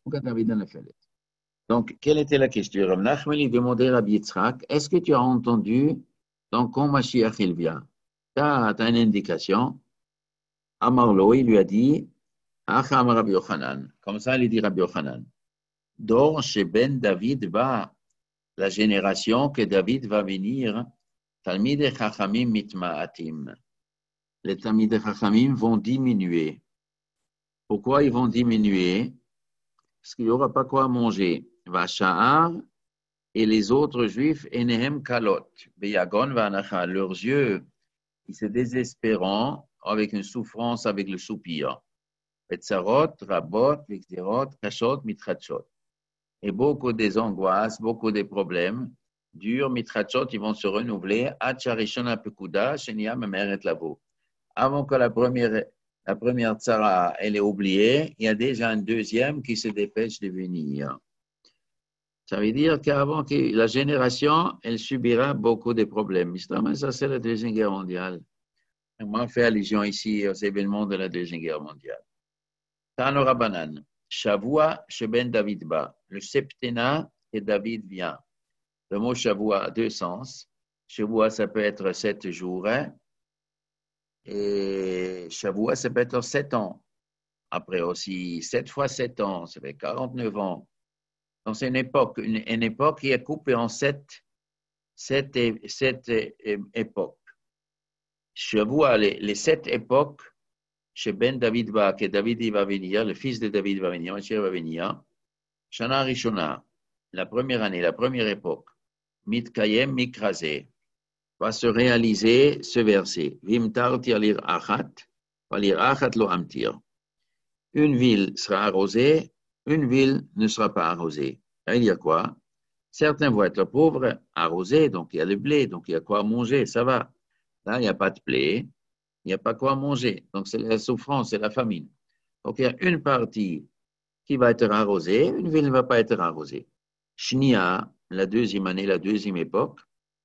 Donc, quelle était la question? Rav Nachman lui demandait à Rabbi Yitzhak, est-ce que tu as entendu, donc, quand Mashiach il vient, tu as, as une indication? Amarlo, il lui a dit, Ach Amar Rabbi Yochanan. Comme ça, il dit Rabbi Yochanan. Dor chez Ben David va, la génération que David va venir, Talmidei Chachamim mitma'atim. Les Talmidei Chachamim vont diminuer. Pourquoi ils vont diminuer? Parce qu'il n'y aura pas quoi manger. Vacha'ar et les autres juifs, enehem kalot. Beyagon va'anacha. Leurs yeux, ils se désespérant avec une souffrance, avec le soupir. Betzarot, rabot, vixerot, kashot, mitrachot. Et beaucoup des angoisses, beaucoup des problèmes durs, mitrachot, ils vont se renouveler. Acharishona pekuda, shenia memeret lavo. Avant que la première La première tzara, elle est oubliée. Il y a déjà un deuxième qui se dépêche de venir. Ça veut dire qu'avant que la génération, elle subira beaucoup de problèmes. Ça, c'est la Deuxième Guerre mondiale. On fait allusion ici aux événements de la Deuxième Guerre mondiale. Tano Rabbanan, Shavua Sheben David Ba, le septennat que David vient. Le mot Shavua a deux sens. Shavua, ça peut être sept jours. Hein? Et Shavua, ça peut être sept ans. Après aussi, sept fois sept ans, ça fait quarante-neuf ans. Donc, c'est une époque, une, une époque qui est coupée en sept, sept, sept époques. Shavua, les, les sept époques, chez Ben David va, que David il va venir, le fils de David va venir, Mashiach va venir. Shana Rishona, la première année, la première époque. Mitkayem Mikrazé. Va se réaliser ce verset. Vimtar tir achat, valir achat lo amtir. Une ville sera arrosée, une ville ne sera pas arrosée. Ça veut dire quoi? Certains vont être pauvres, arrosés, donc il y a le blé, donc il y a quoi manger, ça va. Là, il n'y a pas de blé, il n'y a pas quoi manger. Donc c'est la souffrance, c'est la famine. Donc il y a une partie qui va être arrosée, une ville ne va pas être arrosée. Shnia, la deuxième année, la deuxième époque,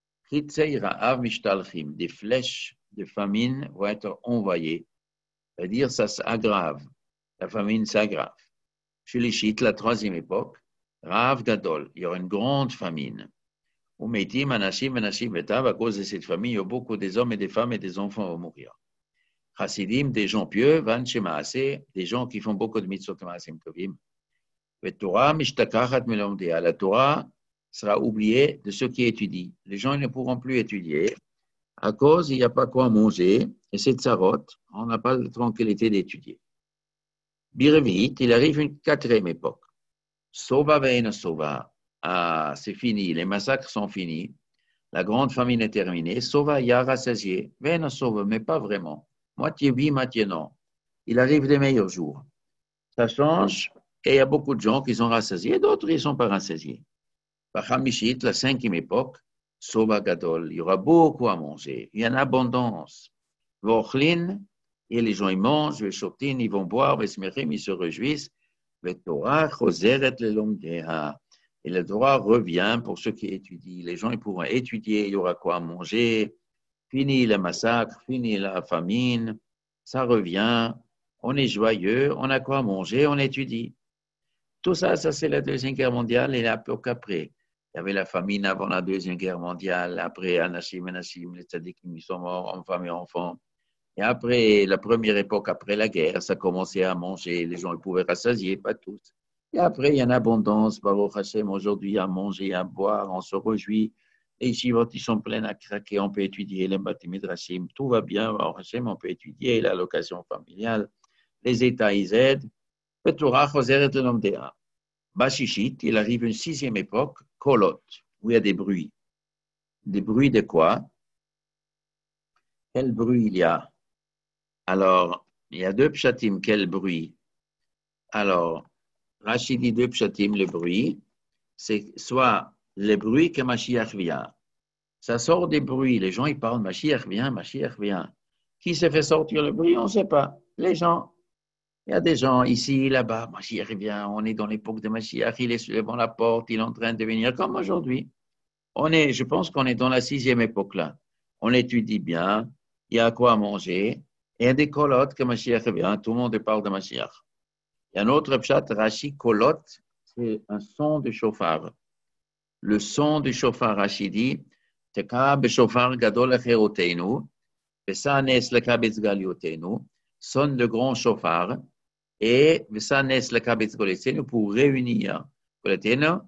des flèches de famine vont être envoyées. C'est-à-dire, ça s'aggrave. La famine s'aggrave. Shilishit, la troisième époque, Rav Gadol, il y aura une grande famine. Umeitim, Anashim, Anashim, Betav, à cause de cette famine, il y a beaucoup des hommes et des femmes et des enfants vont mourir. Chassidim, des gens pieux, Van Shemaase, des gens qui font beaucoup de mitzvot Maasim Tovim. La Torah, Mishtakachat Melomdea, la Torah sera oubliée de ceux qui étudient. Les gens ne pourront plus étudier à cause il n'y a pas quoi manger et c'est tsarot, on n'a pas la tranquillité d'étudier. Birevit, il arrive une quatrième époque. Sova ve'ena sova. Ah, c'est fini, les massacres sont finis. La grande famine est terminée. Sova ya rassasié. Ve'ena sova, mais pas vraiment. Moitié oui, moitié non. Il arrive des meilleurs jours. Ça change et il y a beaucoup de gens qui sont rassasiés, d'autres ils ne sont pas rassasiés. Bachamishit, la cinquième époque, Sova Gadol, il y aura beaucoup à manger, il y a une abondance. Vochlin, et les gens ils mangent, les shoptin, ils vont boire, les smechim, ils se réjouissent. Le Torah, choseret le lomdeha. Et le Torah revient pour ceux qui étudient. Les gens ils pourront étudier, il y aura quoi à manger. Fini le massacre, fini la famine, ça revient. On est joyeux, on a quoi à manger, on étudie. Tout ça, ça c'est la Deuxième Guerre mondiale et l'époque après. Il y avait la famine avant la Deuxième Guerre mondiale, après Anashim, Anashim, les tzadikim, ils sont morts, en femmes et enfants. Et après, la première époque, après la guerre, ça commençait à manger, les gens ils pouvaient rassasier, pas tous. Et après, il y a une abondance, Baruch Hashem, aujourd'hui, à manger, à boire, on se réjouit. Les yeshivot, ils sont pleins à craquer, on peut étudier les bâtis midrashim, tout va bien, Baruch Hashem, on peut étudier l'allocation familiale, les États, ils aident. Le Torah, choseret le lomdea. Bashishit, il arrive une sixième époque, Kolot, où il y a des bruits. Des bruits de quoi? Quel bruit il y a? Alors, il y a deux pshatim, quel bruit? Alors, Rachid dit deux pshatim, le bruit, c'est soit le bruit que Mashiach vient. Ça sort des bruits, les gens ils parlent, Mashiach vient, Mashiach vient. Qui s'est fait sortir le bruit? On ne sait pas. Les gens, il y a des gens ici, là-bas, Mashiach vient, on est dans l'époque de Mashiach, il est devant la porte, il est en train de venir, comme aujourd'hui. On est, je pense qu'on est dans la sixième époque là. On étudie bien, il y a quoi à manger, et il y a des colottes que Mashiach vient, tout le monde parle de Mashiach. Il y a un autre pshat, Rashi, kolot, c'est un son de chauffard. Le son du chauffard, Rashi dit, Teka b'shofar gadol acherotenu, v'sa nes lekabetz galiotenu, sonne le grand chauffard, et v'sa nes lekabetz galiotenu pour réunir Goletenu,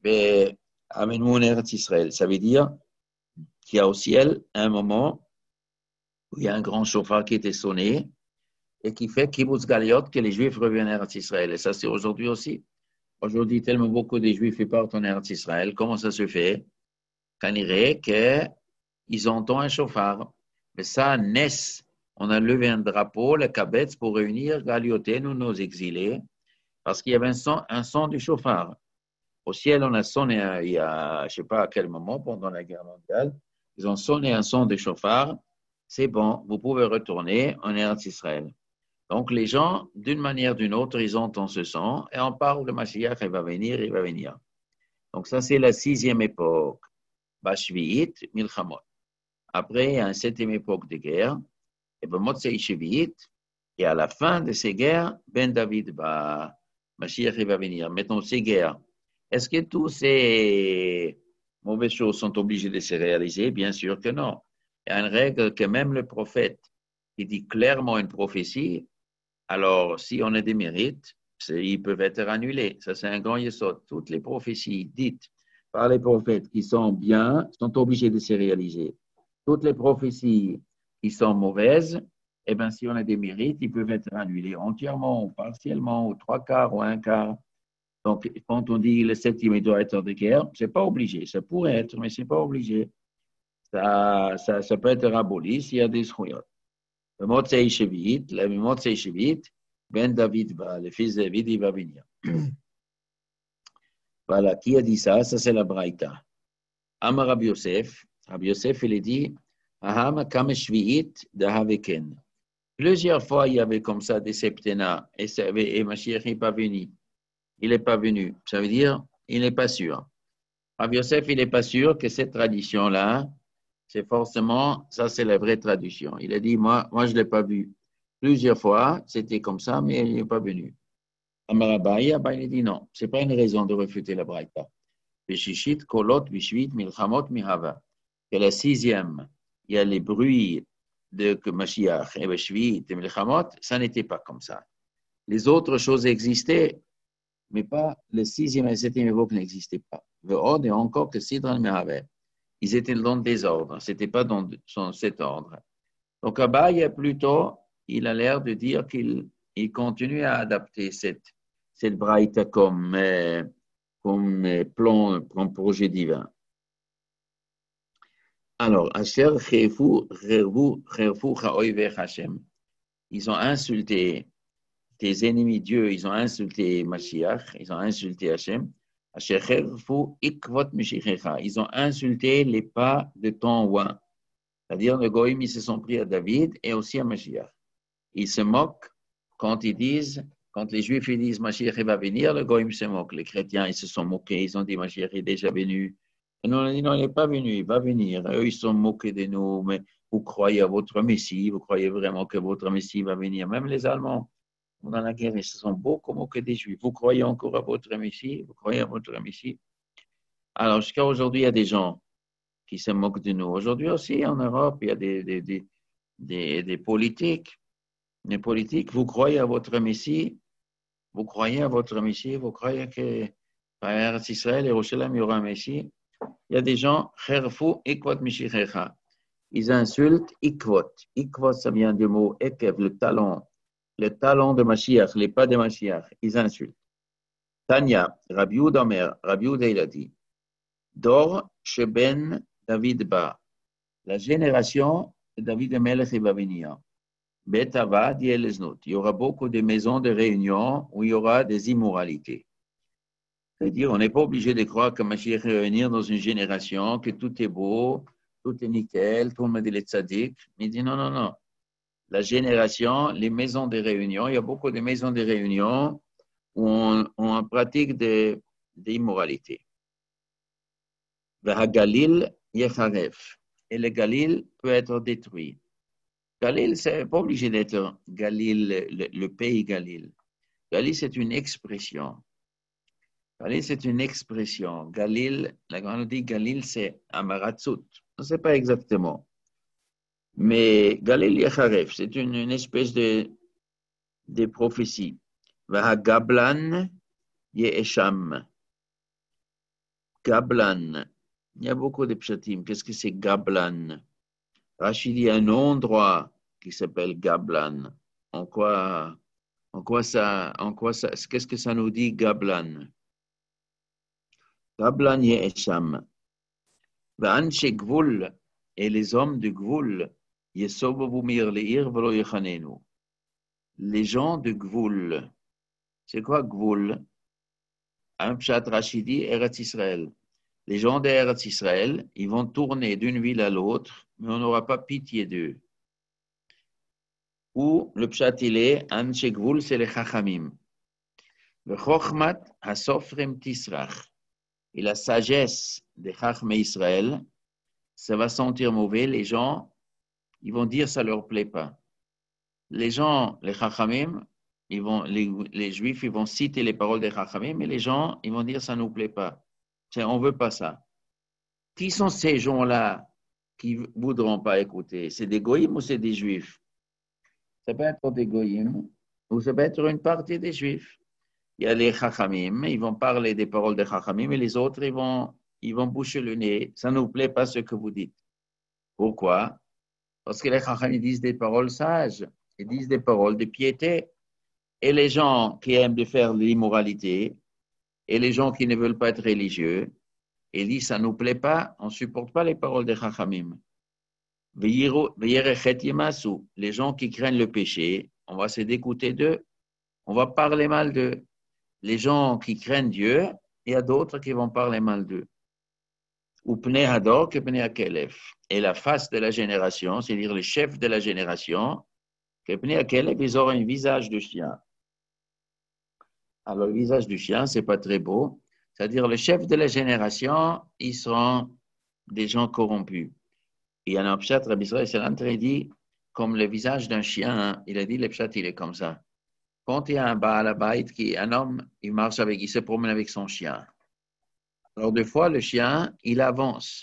ve'amenun eretz Israël. Ça veut dire qu'il y a au ciel un moment où il y a un grand chauffard qui était sonné et qui fait kibbutz galiot, que les Juifs reviennent à Eretz Israël. Et ça, c'est aujourd'hui aussi. Aujourd'hui, tellement beaucoup de Juifs partent en Eretz Israël. Comment ça se fait? Qu'on dirait qu'ils entendent un chauffard. Mais ça, Nes, on a levé un drapeau, le kabetz, pour réunir Galiotenu, nos exilés, parce qu'il y avait un son, un son du chauffard. Au ciel, on a sonné, il y a, je ne sais pas à quel moment, pendant la guerre mondiale, ils ont sonné un son de chauffard. C'est bon, vous pouvez retourner en Eretz Israël. Donc, les gens, d'une manière ou d'une autre, ils entendent ce son et on parle de Mashiach, il va venir, il va venir. Donc, ça, c'est la sixième époque. Bashvi'it, Milchamot. Après, il y a une septième époque de guerre. Et ben, Motzei Shvi'it. Et à la fin de ces guerres, Ben David, bah, Mashiach, il va venir. Maintenant, ces guerres, est-ce que toutes ces mauvaises choses sont obligées de se réaliser? Bien sûr que non. Il y a une règle que même le prophète, qui dit clairement une prophétie, alors, si on a des mérites, ils peuvent être annulés. Ça, c'est un grand yesod. Toutes les prophéties dites par les prophètes qui sont bien sont obligées de se réaliser. Toutes les prophéties qui sont mauvaises, eh bien, si on a des mérites, ils peuvent être annulés entièrement, ou partiellement, ou trois quarts, ou un quart. Donc, quand on dit le septième doit être de guerre, ce n'est pas obligé. Ça pourrait être, mais ce n'est pas obligé. Ça, ça, ça peut être aboli s'il y a des chouyot. Le Motzei Shevit, le Motzei Shevit, Ben David va, le fils de David, il va venir. Voilà, qui a dit ça? Ça, c'est la Braïta. Amar Rabbi Yosef, Rabbi Yosef, il a dit, Aham kam shvi'it dahaveken. Plusieurs fois, il y avait comme ça des septennats, et, et Mashiach n'est pas venu. Il n'est pas venu. Ça veut dire, il n'est pas sûr. Rabbi Yosef, il n'est pas sûr que cette tradition-là, c'est forcément, ça c'est la vraie traduction. Il a dit, moi, moi je ne l'ai pas vu. Plusieurs fois, c'était comme ça, mais il n'est pas venu. Amar Abaye, Abaye dit non, ce n'est pas une raison de refuter la Braïta. Beshishit, Kolot, Bishvit, Milchamot, Mihava. Et la sixième, il y a les bruits de Mashiach et Beshvit et Milchamot, ça n'était pas comme ça. Les autres choses existaient, mais pas le sixième et le septième époque n'existaient pas. Ve'od et encore que Sidran Mihava. Ils étaient dans le désordre, ce n'était pas dans cet ordre. Donc, Abaye, plutôt, il a l'air de dire qu'il il continue à adapter cette, cette braïta comme, euh, comme euh, plan, comme projet divin. Alors, Asher Chefu Chefu Chaoive Hashem. Ils ont insulté tes ennemis Dieu, ils ont insulté Mashiach, ils ont insulté Hashem. Ils ont insulté les pas de ton roi. C'est-à-dire, les Goïm, ils se sont pris à David et aussi à Mashiach. Ils se moquent quand ils disent, quand les Juifs ils disent Mashiach va venir, le Goïm se moque. Les chrétiens, ils se sont moqués, ils ont dit Mashiach est déjà venu. Et nous, on a dit non, il n'est pas venu, il va venir. Eux, ils se sont moqués de nous, mais vous croyez à votre Messie, vous croyez vraiment que votre Messie va venir. Même les Allemands, dans la guerre, ils se sont beaucoup moqués des Juifs. Vous croyez encore à votre Messie? Vous croyez à votre Messie? Alors, jusqu'à aujourd'hui, il y a des gens qui se moquent de nous. Aujourd'hui aussi, en Europe, il y a des, des, des, des, des politiques. Des politiques, vous croyez à votre Messie? Vous croyez à votre Messie? Vous croyez que par Israël et Yerushalayim, il y aura un Messie? Il y a des gens, Kherfou, Ikwot Mishichecha. Ils insultent Ikwot. Ikwot, ça vient du mot Ekev, le talon. Le talon de Mashiach, les pas de Mashiach. Ils insultent. Tanya, Rabbi Yehuda Omer, Rabbi Yehuda il a dit, Dor Sheben David Ba, la génération de David Melech va venir. Bet Avad Yeleznot, il y aura beaucoup de maisons de réunion où il y aura des immoralités. C'est-à-dire, on n'est pas obligé de croire que Mashiach va venir dans une génération, que tout est beau, tout est nickel, tout le monde est tzaddik. Mais il dit non, non, non. La génération, les maisons de réunion, il y a beaucoup de maisons de réunion où on, on pratique des de immoralités. Galil Yecharef. Et le Galil peut être détruit. Galil, c'est pas obligé d'être Galil, le, le pays Galil. Galil, c'est une expression. Galil, c'est une expression. Galil, la grande dit Galil, c'est Amaratsut. On ne sait pas exactement. Mais Galil Yecharef, c'est une, une espèce de, de prophétie. Vaha Gablan Yesham. Gablan. Il y a beaucoup de pshatim. Qu'est-ce que c'est Gablan? Rachid dit un endroit qui s'appelle Gablan. En quoi, en quoi ça, en quoi ça, qu'est-ce que ça nous dit Gablan? Gablan Yesham. V'anche Gvul et les hommes de Gvul, Yesobovumir leir velo yechanenu. Les gens de Gvul. C'est quoi Gvul? Un pshat Rachidi, Eretz Israël. Les gens d'Eretz Israël, ils vont tourner d'une ville à l'autre, mais on n'aura pas pitié d'eux. Ou le pshat il est, Anche Gvul, c'est les Chachamim. Le Chochmat Hasofrem Tisrach. Et la sagesse des Chachmé Israël, ça va sentir mauvais. Les gens, ils vont dire ça leur plaît pas. Les gens, les Chachamim, ils vont, les, les Juifs, ils vont citer les paroles des Chachamim, mais les gens, ils vont dire ça nous plaît pas. On veut pas ça. Qui sont ces gens-là qui voudront pas écouter? C'est des goïms ou c'est des Juifs? Ça peut être des goïms ou ça peut être une partie des Juifs. Il y a les Chachamim, ils vont parler des paroles des Chachamim, et les autres, ils vont, ils vont boucher le nez. Ça ne nous plaît pas ce que vous dites. Pourquoi? Parce que les Chachamim disent des paroles sages, ils disent des paroles de piété. Et les gens qui aiment de faire l'immoralité, et les gens qui ne veulent pas être religieux, ils disent ça ne nous plaît pas, on ne supporte pas les paroles des Chachamim. Les gens qui craignent le péché, on va se dégoûter d'eux, on va parler mal d'eux. Les gens qui craignent Dieu, il y a d'autres qui vont parler mal d'eux. Ou Pnei Hador que Pnei Akelef. Et la face de la génération, c'est-à-dire le chef de la génération, que Pnei Akelef, ils auront un visage de chien. Alors, le visage du chien, ce n'est pas très beau. C'est-à-dire, le chef de la génération, ils seront des gens corrompus. Il y a un pshat, Rabbi Israël Salant, il dit, comme le visage d'un chien, il a dit, le pshat, il est comme ça. Quand il y a un Baal Habayit, qui un homme, il marche avec, il se promène avec son chien. Alors, deux fois, le chien, il avance.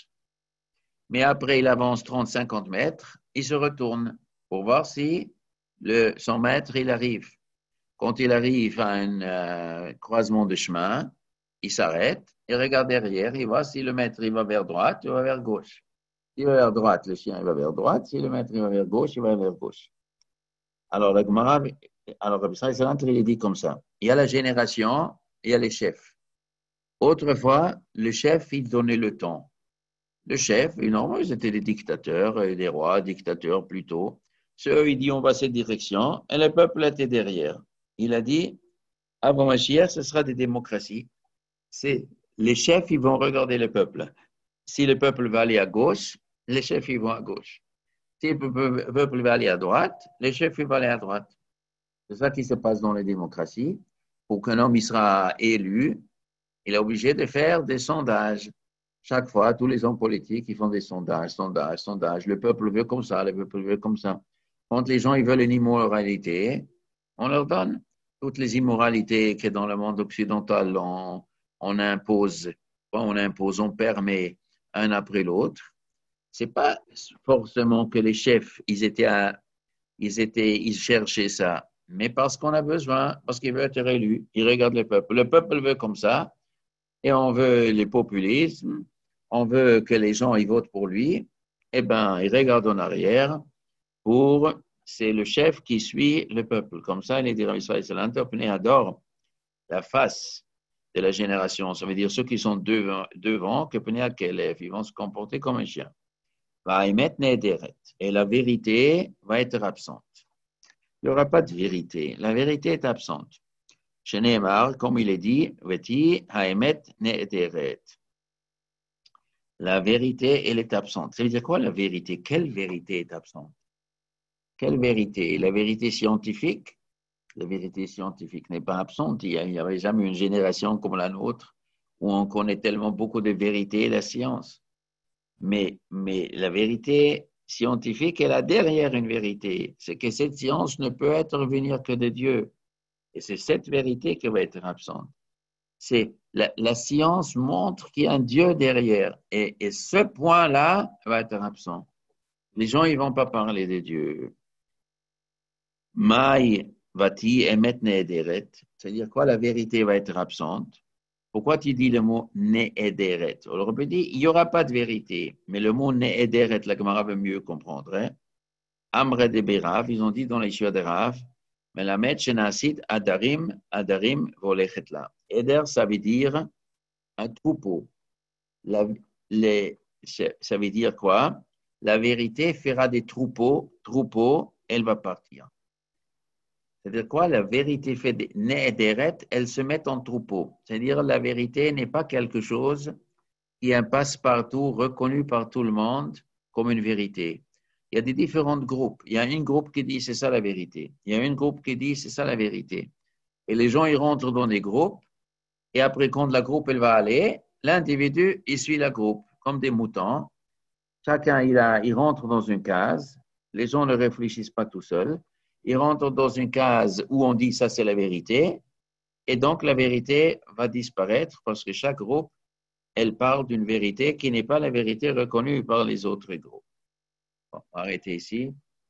Mais après, il avance trente à cinquante mètres, il se retourne pour voir si le, son maître, il arrive. Quand il arrive à un euh, croisement de chemin, il s'arrête, il regarde derrière, il voit si le maître, il va vers droite, il va vers gauche. S'il va vers droite, le chien, il va vers droite. Si le maître, il va vers gauche, il va vers gauche. Alors, la Gemara, alors, Rabbi Israël Salant, il dit comme ça. Il y a la génération, il y a les chefs. Autrefois, le chef, il donnait le temps. Le chef, normalement, ils étaient des dictateurs, des rois, dictateurs plutôt. Ceux, ils disent, on va cette direction, et le peuple était derrière. Il a dit, avant Mashiach, ce sera des démocraties. C'est, les chefs, ils vont regarder le peuple. Si le peuple va aller à gauche, les chefs, ils vont à gauche. Si le peuple va aller à droite, les chefs, ils vont aller à droite. C'est ça qui se passe dans les démocraties. Pour qu'un homme il sera élu, il est obligé de faire des sondages. Chaque fois, tous les hommes politiques, ils font des sondages, sondages, sondages. Le peuple veut comme ça, le peuple veut comme ça. Quand les gens ils veulent une immoralité, on leur donne toutes les immoralités que dans le monde occidental, on, on impose. On impose, on permet un après l'autre. C'est pas forcément que les chefs, ils étaient, à, ils étaient, ils cherchaient ça, mais parce qu'on a besoin, parce qu'ils veulent être élus, ils regardent le peuple. Le peuple veut comme ça, et on veut les populismes, on veut que les gens ils votent pour lui. Eh ben, ils regardent en arrière pour, c'est le chef qui suit le peuple. Comme ça, il est dit, Rabbi Israël Salant, Pnei Hador, la face de la génération. Ça veut dire ceux qui sont devant, devant que Pnei Kelev, ils vont se comporter comme un chien. Et la vérité va être absente. Il n'y aura pas de vérité. La vérité est absente. Chez Neymar, comme il est dit, Veti haemet ne'ederet. La vérité, elle est absente. Ça veut dire quoi la vérité? Quelle vérité est absente? Quelle vérité? La vérité scientifique? La vérité scientifique n'est pas absente. Il n'y avait jamais une génération comme la nôtre où on connaît tellement beaucoup de vérités, la science. Mais, mais la vérité scientifique est là derrière une vérité. C'est que cette science ne peut être venir que de Dieu. Et c'est cette vérité qui va être absente. C'est la, la science montre qu'il y a un Dieu derrière. Et, et ce point-là va être absent. Les gens, ils vont pas parler de Dieu. Maï vati emet ne'ederet. C'est-à-dire quoi? La vérité va être absente. Pourquoi tu dis le mot ne'ederet? Alors on peut dire, il n'y aura pas de vérité. Mais le mot ne'ederet, la Gemara veut mieux comprendre. Hein? Amre de Berav, ils ont dit dans les Yeshua de Rav, mais la met shenasit adarim, adarim volechetla. Eder, ça veut dire un troupeau. La, les, ça veut dire quoi? La vérité fera des troupeaux, troupeaux, elle va partir. C'est-à-dire quoi? La vérité fait des ne'ederet, elle se met en troupeau. C'est-à-dire la vérité n'est pas quelque chose qui est un passe-partout reconnu par tout le monde comme une vérité. Il y a des différents groupes. Il y a un groupe qui dit c'est ça la vérité. Il y a un groupe qui dit c'est ça la vérité. Et les gens, ils rentrent dans des groupes. Et après, quand la groupe, elle va aller, l'individu, il suit la groupe, comme des moutons. Chacun, il, a, il rentre dans une case. Les gens ne réfléchissent pas tout seuls. Ils rentrent dans une case où on dit ça, c'est la vérité. Et donc, la vérité va disparaître parce que chaque groupe, elle parle d'une vérité qui n'est pas la vérité reconnue par les autres groupes. Bon, arrêtez ici.